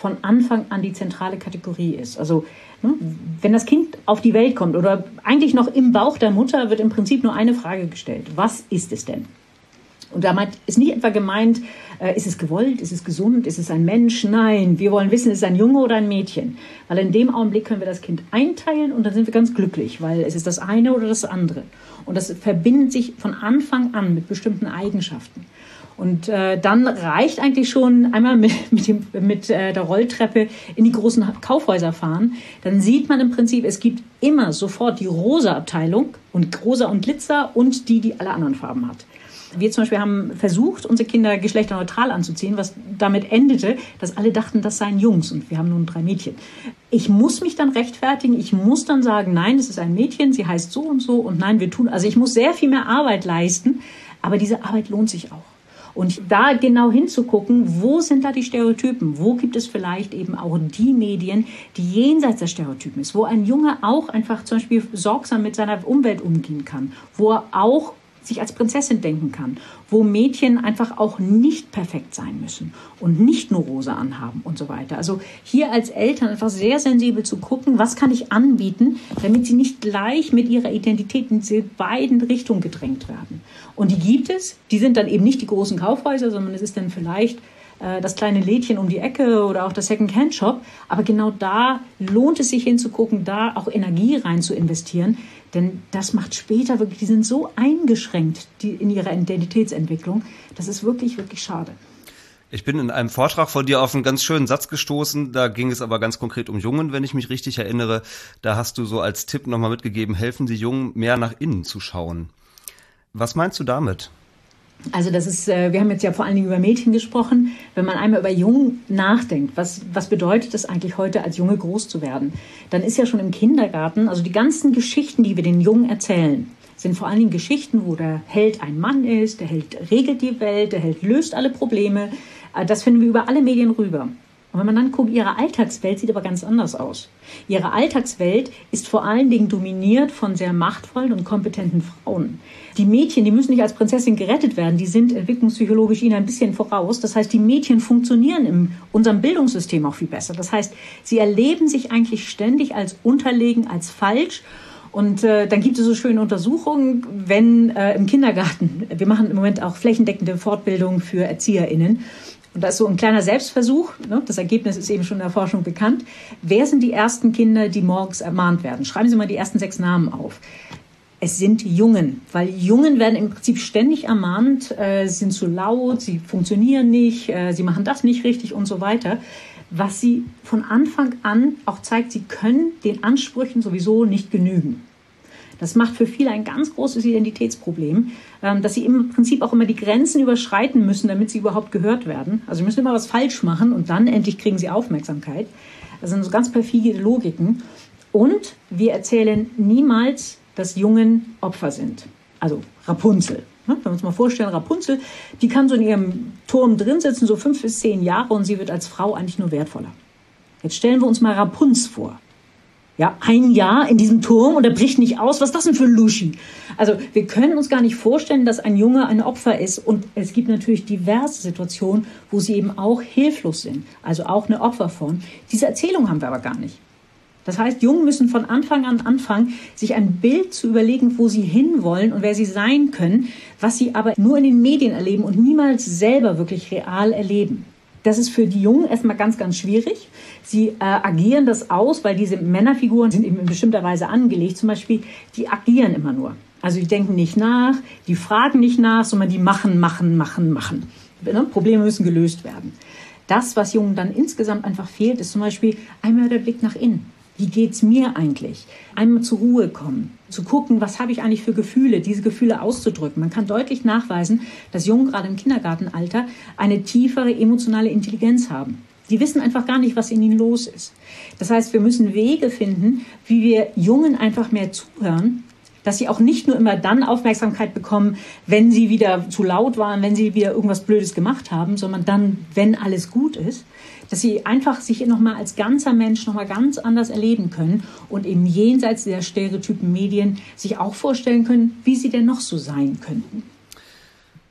von Anfang an die zentrale Kategorie ist. Also ne, wenn das Kind auf die Welt kommt oder eigentlich noch im Bauch der Mutter, wird im Prinzip nur eine Frage gestellt. Was ist es denn? Und damit ist nicht etwa gemeint, äh, ist es gewollt, ist es gesund, ist es ein Mensch? Nein, wir wollen wissen, ist es ein Junge oder ein Mädchen? Weil in dem Augenblick können wir das Kind einteilen und dann sind wir ganz glücklich, weil es ist das eine oder das andere. Und das verbindet sich von Anfang an mit bestimmten Eigenschaften. Und äh, dann reicht eigentlich schon einmal mit, mit, dem, mit äh, der Rolltreppe in die großen Kaufhäuser fahren. Dann sieht man im Prinzip, es gibt immer sofort die rosa Abteilung und rosa und Glitzer und die, die alle anderen Farben hat. Wir zum Beispiel haben versucht, unsere Kinder geschlechterneutral anzuziehen, was damit endete, dass alle dachten, das seien Jungs und wir haben nun drei Mädchen. Ich muss mich dann rechtfertigen, ich muss dann sagen, nein, es ist ein Mädchen, sie heißt so und so und nein, wir tun, also ich muss sehr viel mehr Arbeit leisten, aber diese Arbeit lohnt sich auch. Und da genau hinzugucken, wo sind da die Stereotypen? Wo gibt es vielleicht eben auch die Medien, die jenseits der Stereotypen ist? Wo ein Junge auch einfach zum Beispiel sorgsam mit seiner Umwelt umgehen kann, wo er auch sich als Prinzessin denken kann, wo Mädchen einfach auch nicht perfekt sein müssen und nicht nur rosa anhaben und so weiter. Also hier als Eltern einfach sehr sensibel zu gucken, was kann ich anbieten, damit sie nicht gleich mit ihrer Identität in diese beiden Richtungen gedrängt werden. Und die gibt es, die sind dann eben nicht die großen Kaufhäuser, sondern es ist dann vielleicht äh, das kleine Lädchen um die Ecke oder auch der Second-Hand-Shop. Aber genau da lohnt es sich hinzugucken, da auch Energie rein zu investieren. Denn das macht später wirklich, die sind so eingeschränkt die, in ihrer Identitätsentwicklung, das ist wirklich, wirklich schade. Ich bin in einem Vortrag von dir auf einen ganz schönen Satz gestoßen, da ging es aber ganz konkret um Jungen, wenn ich mich richtig erinnere. Da hast du so als Tipp nochmal mitgegeben, helfen Sie Jungen, mehr nach innen zu schauen. Was meinst du damit? Also das ist, wir haben jetzt ja vor allen Dingen über Mädchen gesprochen. Wenn man einmal über Jungen nachdenkt, was, was bedeutet es eigentlich heute als Junge groß zu werden, dann ist ja schon im Kindergarten, also die ganzen Geschichten, die wir den Jungen erzählen, sind vor allen Dingen Geschichten, wo der Held ein Mann ist, der Held regelt die Welt, der Held löst alle Probleme. Das finden wir über alle Medien rüber. Und wenn man dann guckt, ihre Alltagswelt sieht aber ganz anders aus. Ihre Alltagswelt ist vor allen Dingen dominiert von sehr machtvollen und kompetenten Frauen. Die Mädchen, die müssen nicht als Prinzessin gerettet werden, die sind entwicklungspsychologisch ihnen ein bisschen voraus. Das heißt, die Mädchen funktionieren in unserem Bildungssystem auch viel besser. Das heißt, sie erleben sich eigentlich ständig als unterlegen, als falsch. Und äh, dann gibt es so schöne Untersuchungen, wenn äh, im Kindergarten, wir machen im Moment auch flächendeckende Fortbildung für ErzieherInnen, und da ist so ein kleiner Selbstversuch, ne? Das Ergebnis ist eben schon in der Forschung bekannt. Wer sind die ersten Kinder, die morgens ermahnt werden? Schreiben Sie mal die ersten sechs Namen auf. Es sind Jungen, weil Jungen werden im Prinzip ständig ermahnt, äh, sind zu laut, sie funktionieren nicht, äh, sie machen das nicht richtig und so weiter. Was sie von Anfang an auch zeigt, sie können den Ansprüchen sowieso nicht genügen. Das macht für viele ein ganz großes Identitätsproblem, dass sie im Prinzip auch immer die Grenzen überschreiten müssen, damit sie überhaupt gehört werden. Also sie müssen immer was falsch machen und dann endlich kriegen sie Aufmerksamkeit. Das sind so ganz perfide Logiken. Und wir erzählen niemals, dass Jungen Opfer sind. Also Rapunzel. Wenn wir uns mal vorstellen, Rapunzel, die kann so in ihrem Turm drin sitzen, so fünf bis zehn Jahre und sie wird als Frau eigentlich nur wertvoller. Jetzt stellen wir uns mal Rapunzel vor. Ja, ein Jahr in diesem Turm und er bricht nicht aus. Was ist das denn für ein Luschi? Also wir können uns gar nicht vorstellen, dass ein Junge ein Opfer ist. Und es gibt natürlich diverse Situationen, wo sie eben auch hilflos sind. Also auch eine Opferform. Diese Erzählung haben wir aber gar nicht. Das heißt, Jungen müssen von Anfang an anfangen, sich ein Bild zu überlegen, wo sie hinwollen und wer sie sein können, was sie aber nur in den Medien erleben und niemals selber wirklich real erleben. Das ist für die Jungen erstmal ganz, ganz schwierig. Sie äh, agieren das aus, weil diese Männerfiguren sind eben in bestimmter Weise angelegt. Zum Beispiel, die agieren immer nur. Also die denken nicht nach, die fragen nicht nach, sondern die machen, machen, machen, machen. Ne? Probleme müssen gelöst werden. Das, was Jungen dann insgesamt einfach fehlt, ist zum Beispiel einmal der Blick nach innen. Wie geht's mir eigentlich? Einmal zur Ruhe kommen, zu gucken, was habe ich eigentlich für Gefühle, diese Gefühle auszudrücken. Man kann deutlich nachweisen, dass Jungen gerade im Kindergartenalter eine tiefere emotionale Intelligenz haben. Die wissen einfach gar nicht, was in ihnen los ist. Das heißt, wir müssen Wege finden, wie wir Jungen einfach mehr zuhören, dass sie auch nicht nur immer dann Aufmerksamkeit bekommen, wenn sie wieder zu laut waren, wenn sie wieder irgendwas Blödes gemacht haben, sondern dann, wenn alles gut ist, dass sie einfach sich nochmal als ganzer Mensch nochmal ganz anders erleben können und eben jenseits der stereotypen Medien sich auch vorstellen können, wie sie denn noch so sein könnten.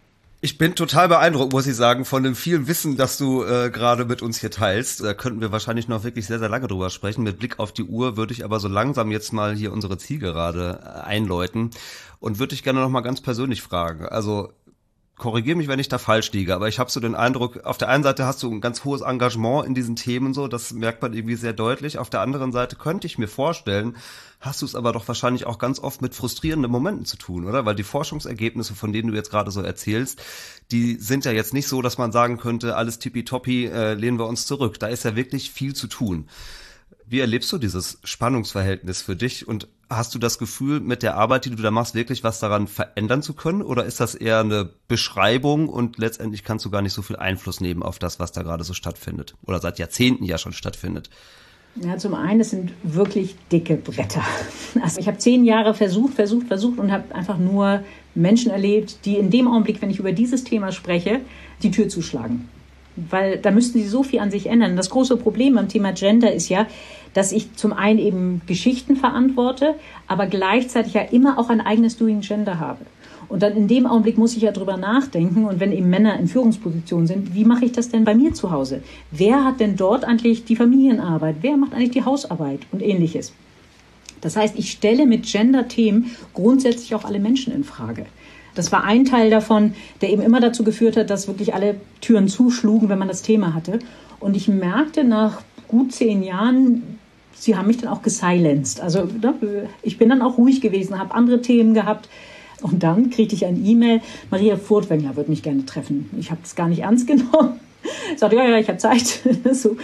Ich bin total beeindruckt, muss ich sagen, von dem vielen Wissen, das du äh, gerade mit uns hier teilst. Da könnten wir wahrscheinlich noch wirklich sehr, sehr lange drüber sprechen. Mit Blick auf die Uhr würde ich aber so langsam jetzt mal hier unsere Zielgerade äh, einläuten und würde dich gerne noch mal ganz persönlich fragen. Also korrigiere mich, wenn ich da falsch liege, aber ich habe so den Eindruck, auf der einen Seite hast du ein ganz hohes Engagement in diesen Themen, so, das merkt man irgendwie sehr deutlich. Auf der anderen Seite könnte ich mir vorstellen, hast du es aber doch wahrscheinlich auch ganz oft mit frustrierenden Momenten zu tun, oder? Weil die Forschungsergebnisse, von denen du jetzt gerade so erzählst, die sind ja jetzt nicht so, dass man sagen könnte, alles tippitoppi, äh, lehnen wir uns zurück. Da ist ja wirklich viel zu tun. Wie erlebst du dieses Spannungsverhältnis für dich und hast du das Gefühl, mit der Arbeit, die du da machst, wirklich was daran verändern zu können? Oder ist das eher eine Beschreibung und letztendlich kannst du gar nicht so viel Einfluss nehmen auf das, was da gerade so stattfindet oder seit Jahrzehnten ja schon stattfindet? Ja, zum einen, es sind wirklich dicke Bretter. Also ich habe zehn Jahre versucht, versucht, versucht und habe einfach nur Menschen erlebt, die in dem Augenblick, wenn ich über dieses Thema spreche, die Tür zuschlagen. Weil da müssten sie so viel an sich ändern. Das große Problem beim Thema Gender ist ja, dass ich zum einen eben Geschichten verantworte, aber gleichzeitig ja immer auch ein eigenes Doing Gender habe. Und dann in dem Augenblick muss ich ja drüber nachdenken. Und wenn eben Männer in Führungspositionen sind, wie mache ich das denn bei mir zu Hause? Wer hat denn dort eigentlich die Familienarbeit? Wer macht eigentlich die Hausarbeit und Ähnliches? Das heißt, ich stelle mit Gender-Themen grundsätzlich auch alle Menschen in Frage. Das war ein Teil davon, der eben immer dazu geführt hat, dass wirklich alle Türen zuschlugen, wenn man das Thema hatte. Und ich merkte nach gut zehn Jahren, sie haben mich dann auch gesilenced. Also ich bin dann auch ruhig gewesen, habe andere Themen gehabt. Und dann kriegte ich ein E-Mail, Maria Furtwängler würde mich gerne treffen. Ich habe das gar nicht ernst genommen. Ich sagte, ja, ja, ich habe Zeit. so.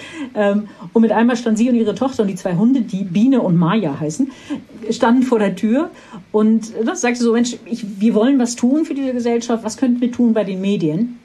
Und mit einmal stand sie und ihre Tochter und die zwei Hunde, die Biene und Maja heißen, standen vor der Tür. Und das sagte so, Mensch, ich, wir wollen was tun für diese Gesellschaft. Was könnten wir tun bei den Medien?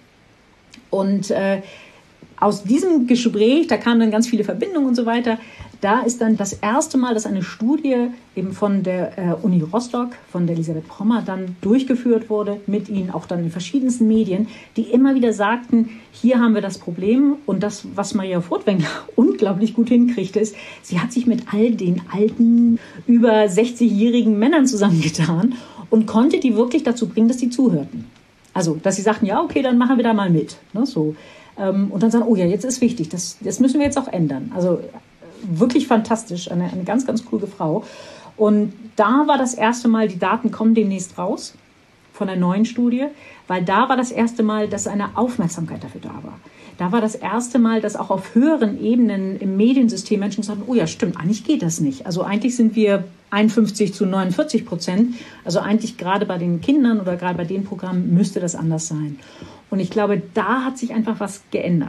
Und äh, aus diesem Gespräch, da kamen dann ganz viele Verbindungen und so weiter, da ist dann das erste Mal, dass eine Studie eben von der äh, Uni Rostock, von der Elisabeth Prommer dann durchgeführt wurde, mit ihnen auch dann in verschiedensten Medien, die immer wieder sagten, hier haben wir das Problem. Und das, was Maria Furtwängler unglaublich gut hinkriegte, ist, sie hat sich mit all den alten, über sechzigjährigen Männern zusammengetan und konnte die wirklich dazu bringen, dass sie zuhörten. Also, dass sie sagten, ja, okay, dann machen wir da mal mit. Ne, so. Ähm, und dann sagen, oh ja, jetzt ist wichtig, das, das müssen wir jetzt auch ändern. Also wirklich fantastisch, eine, eine ganz, ganz kluge Frau. Und da war das erste Mal, die Daten kommen demnächst raus von der neuen Studie, weil da war das erste Mal, dass eine Aufmerksamkeit dafür da war. Da war das erste Mal, dass auch auf höheren Ebenen im Mediensystem Menschen sagen, oh ja, stimmt, eigentlich geht das nicht. Also eigentlich sind wir einundfünfzig zu neunundvierzig Prozent. Also eigentlich gerade bei den Kindern oder gerade bei den Programmen müsste das anders sein. Und ich glaube, da hat sich einfach was geändert.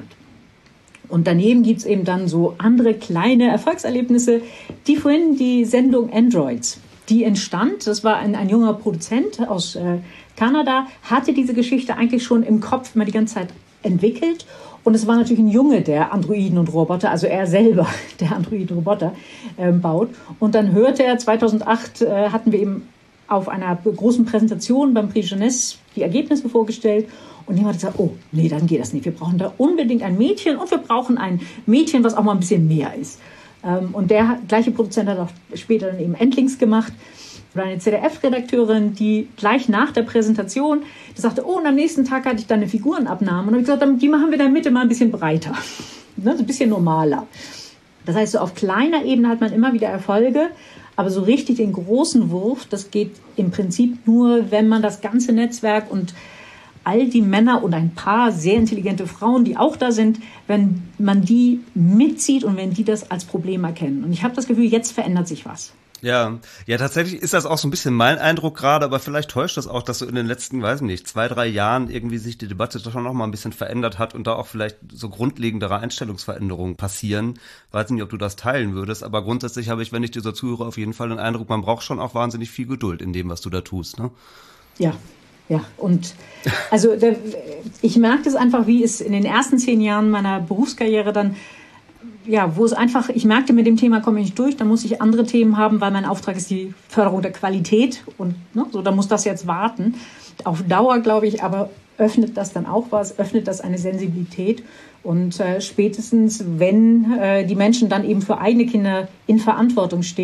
Und daneben gibt es eben dann so andere kleine Erfolgserlebnisse. Die vorhin, die Sendung Androids, die entstand, das war ein, ein junger Produzent aus äh, Kanada, hatte diese Geschichte eigentlich schon im Kopf immer die ganze Zeit entwickelt. Und es war natürlich ein Junge, der Androiden und Roboter, also er selber, der Androiden und Roboter äh, baut. Und dann hörte er, zweitausendacht äh, hatten wir eben auf einer großen Präsentation beim Prix Jeunesse die Ergebnisse vorgestellt. Und jemand hat gesagt, oh, nee, dann geht das nicht. Wir brauchen da unbedingt ein Mädchen und wir brauchen ein Mädchen, was auch mal ein bisschen mehr ist. Und der gleiche Produzent hat auch später dann eben Endlings gemacht. Oder eine Z D F-Redakteurin, die gleich nach der Präsentation, die sagte, oh, und am nächsten Tag hatte ich dann eine Figurenabnahme. Und habe ich gesagt, die machen wir in der Mitte mal ein bisschen breiter. Ne, so ein bisschen normaler. Das heißt, so auf kleiner Ebene hat man immer wieder Erfolge. Aber so richtig den großen Wurf, das geht im Prinzip nur, wenn man das ganze Netzwerk und all die Männer und ein paar sehr intelligente Frauen, die auch da sind, wenn man die mitzieht und wenn die das als Problem erkennen. Und ich habe das Gefühl, jetzt verändert sich was. Ja, ja, tatsächlich ist das auch so ein bisschen mein Eindruck gerade, aber vielleicht täuscht das auch, dass so in den letzten, weiß ich nicht, zwei, drei Jahren irgendwie sich die Debatte doch schon noch mal ein bisschen verändert hat und da auch vielleicht so grundlegendere Einstellungsveränderungen passieren. Weiß nicht, ob du das teilen würdest, aber grundsätzlich habe ich, wenn ich dir so zuhöre, auf jeden Fall den Eindruck, man braucht schon auch wahnsinnig viel Geduld in dem, was du da tust, ne? Ja. Ja, und also der, ich merke es einfach, wie es in den ersten zehn Jahren meiner Berufskarriere dann, ja, wo es einfach, ich merkte, mit dem Thema komme ich nicht durch, da muss ich andere Themen haben, weil mein Auftrag ist die Förderung der Qualität und ne, so, da muss das jetzt warten. Auf Dauer, glaube ich, aber öffnet das dann auch was, öffnet das eine Sensibilität und äh, spätestens, wenn äh, die Menschen dann eben für eigene Kinder in Verantwortung stehen,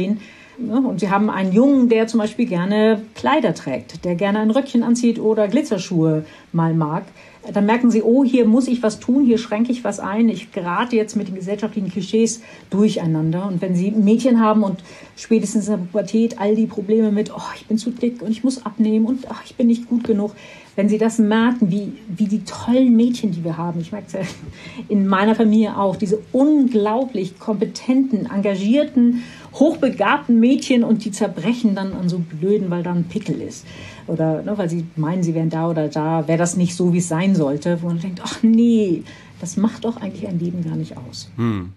Und sie haben einen Jungen, der zum Beispiel gerne Kleider trägt, der gerne ein Röckchen anzieht oder Glitzerschuhe mal mag. Dann merken sie, oh, hier muss ich was tun, hier schränke ich was ein. Ich gerate jetzt mit den gesellschaftlichen Klischees durcheinander. Und wenn sie Mädchen haben und spätestens in der Pubertät all die Probleme mit, oh, ich bin zu dick und ich muss abnehmen und ach, ich bin nicht gut genug. Wenn sie das merken, wie, wie die tollen Mädchen, die wir haben, ich merke es ja in meiner Familie auch, diese unglaublich kompetenten, engagierten, hochbegabten Mädchen und die zerbrechen dann an so Blöden, weil da ein Pickel ist. Oder ne, weil sie meinen, sie wären da oder da, wäre das nicht so, wie es sein sollte. Wo man denkt, ach nee, das macht doch eigentlich ein Leben gar nicht aus. Hm.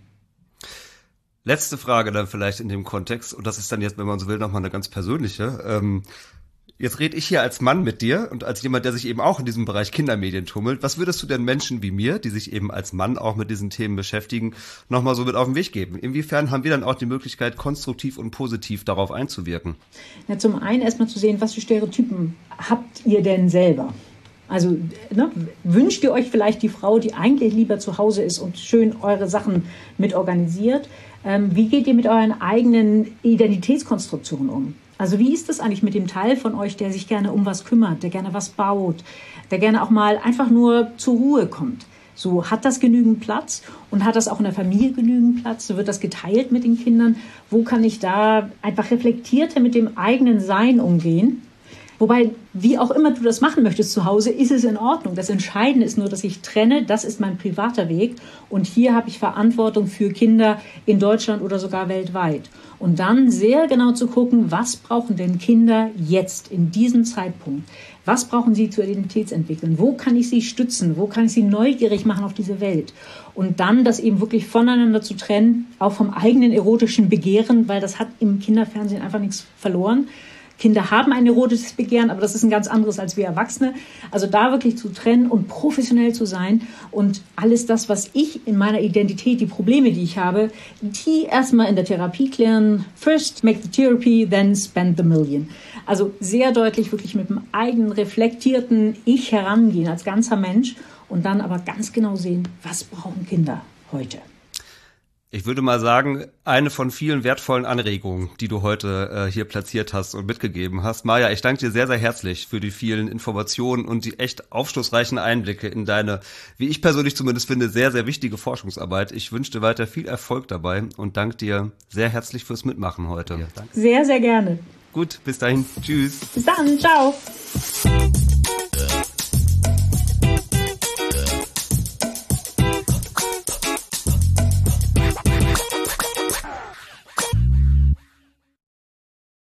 Letzte Frage dann vielleicht in dem Kontext, und das ist dann jetzt, wenn man so will, nochmal eine ganz persönliche. Ähm, Jetzt rede ich hier als Mann mit dir und als jemand, der sich eben auch in diesem Bereich Kindermedien tummelt. Was würdest du denn Menschen wie mir, die sich eben als Mann auch mit diesen Themen beschäftigen, nochmal so mit auf den Weg geben? Inwiefern haben wir dann auch die Möglichkeit, konstruktiv und positiv darauf einzuwirken? Ja, zum einen erstmal zu sehen, was für Stereotypen habt ihr denn selber? Also ne, wünscht ihr euch vielleicht die Frau, die eigentlich lieber zu Hause ist und schön eure Sachen mit organisiert? Ähm, wie geht ihr mit euren eigenen Identitätskonstruktionen um? Also wie ist das eigentlich mit dem Teil von euch, der sich gerne um was kümmert, der gerne was baut, der gerne auch mal einfach nur zur Ruhe kommt? So, hat das genügend Platz und hat das auch in der Familie genügend Platz? So wird das geteilt mit den Kindern? Wo kann ich da einfach reflektierter mit dem eigenen Sein umgehen? Wobei, wie auch immer du das machen möchtest zu Hause, ist es in Ordnung. Das Entscheidende ist nur, dass ich trenne, das ist mein privater Weg und hier habe ich Verantwortung für Kinder in Deutschland oder sogar weltweit. Und dann sehr genau zu gucken, was brauchen denn Kinder jetzt in diesem Zeitpunkt? Was brauchen sie zur Identitätsentwicklung? Wo kann ich sie stützen? Wo kann ich sie neugierig machen auf diese Welt? Und dann das eben wirklich voneinander zu trennen, auch vom eigenen erotischen Begehren, weil das hat im Kinderfernsehen einfach nichts verloren. Kinder haben ein erotisches Begehren, aber das ist ein ganz anderes als wir Erwachsene. Also da wirklich zu trennen und professionell zu sein und alles das, was ich in meiner Identität, die Probleme, die ich habe, die erstmal in der Therapie klären. First make the therapy, then spend the million. Also sehr deutlich wirklich mit dem eigenen reflektierten Ich herangehen als ganzer Mensch und dann aber ganz genau sehen, was brauchen Kinder heute. Ich würde mal sagen, eine von vielen wertvollen Anregungen, die du heute äh, hier platziert hast und mitgegeben hast. Maja, ich danke dir sehr, sehr herzlich für die vielen Informationen und die echt aufschlussreichen Einblicke in deine, wie ich persönlich zumindest finde, sehr, sehr wichtige Forschungsarbeit. Ich wünsche dir weiter viel Erfolg dabei und danke dir sehr herzlich fürs Mitmachen heute. Ja, danke. Sehr, sehr gerne. Gut, bis dahin. Tschüss. Bis dann. Ciao.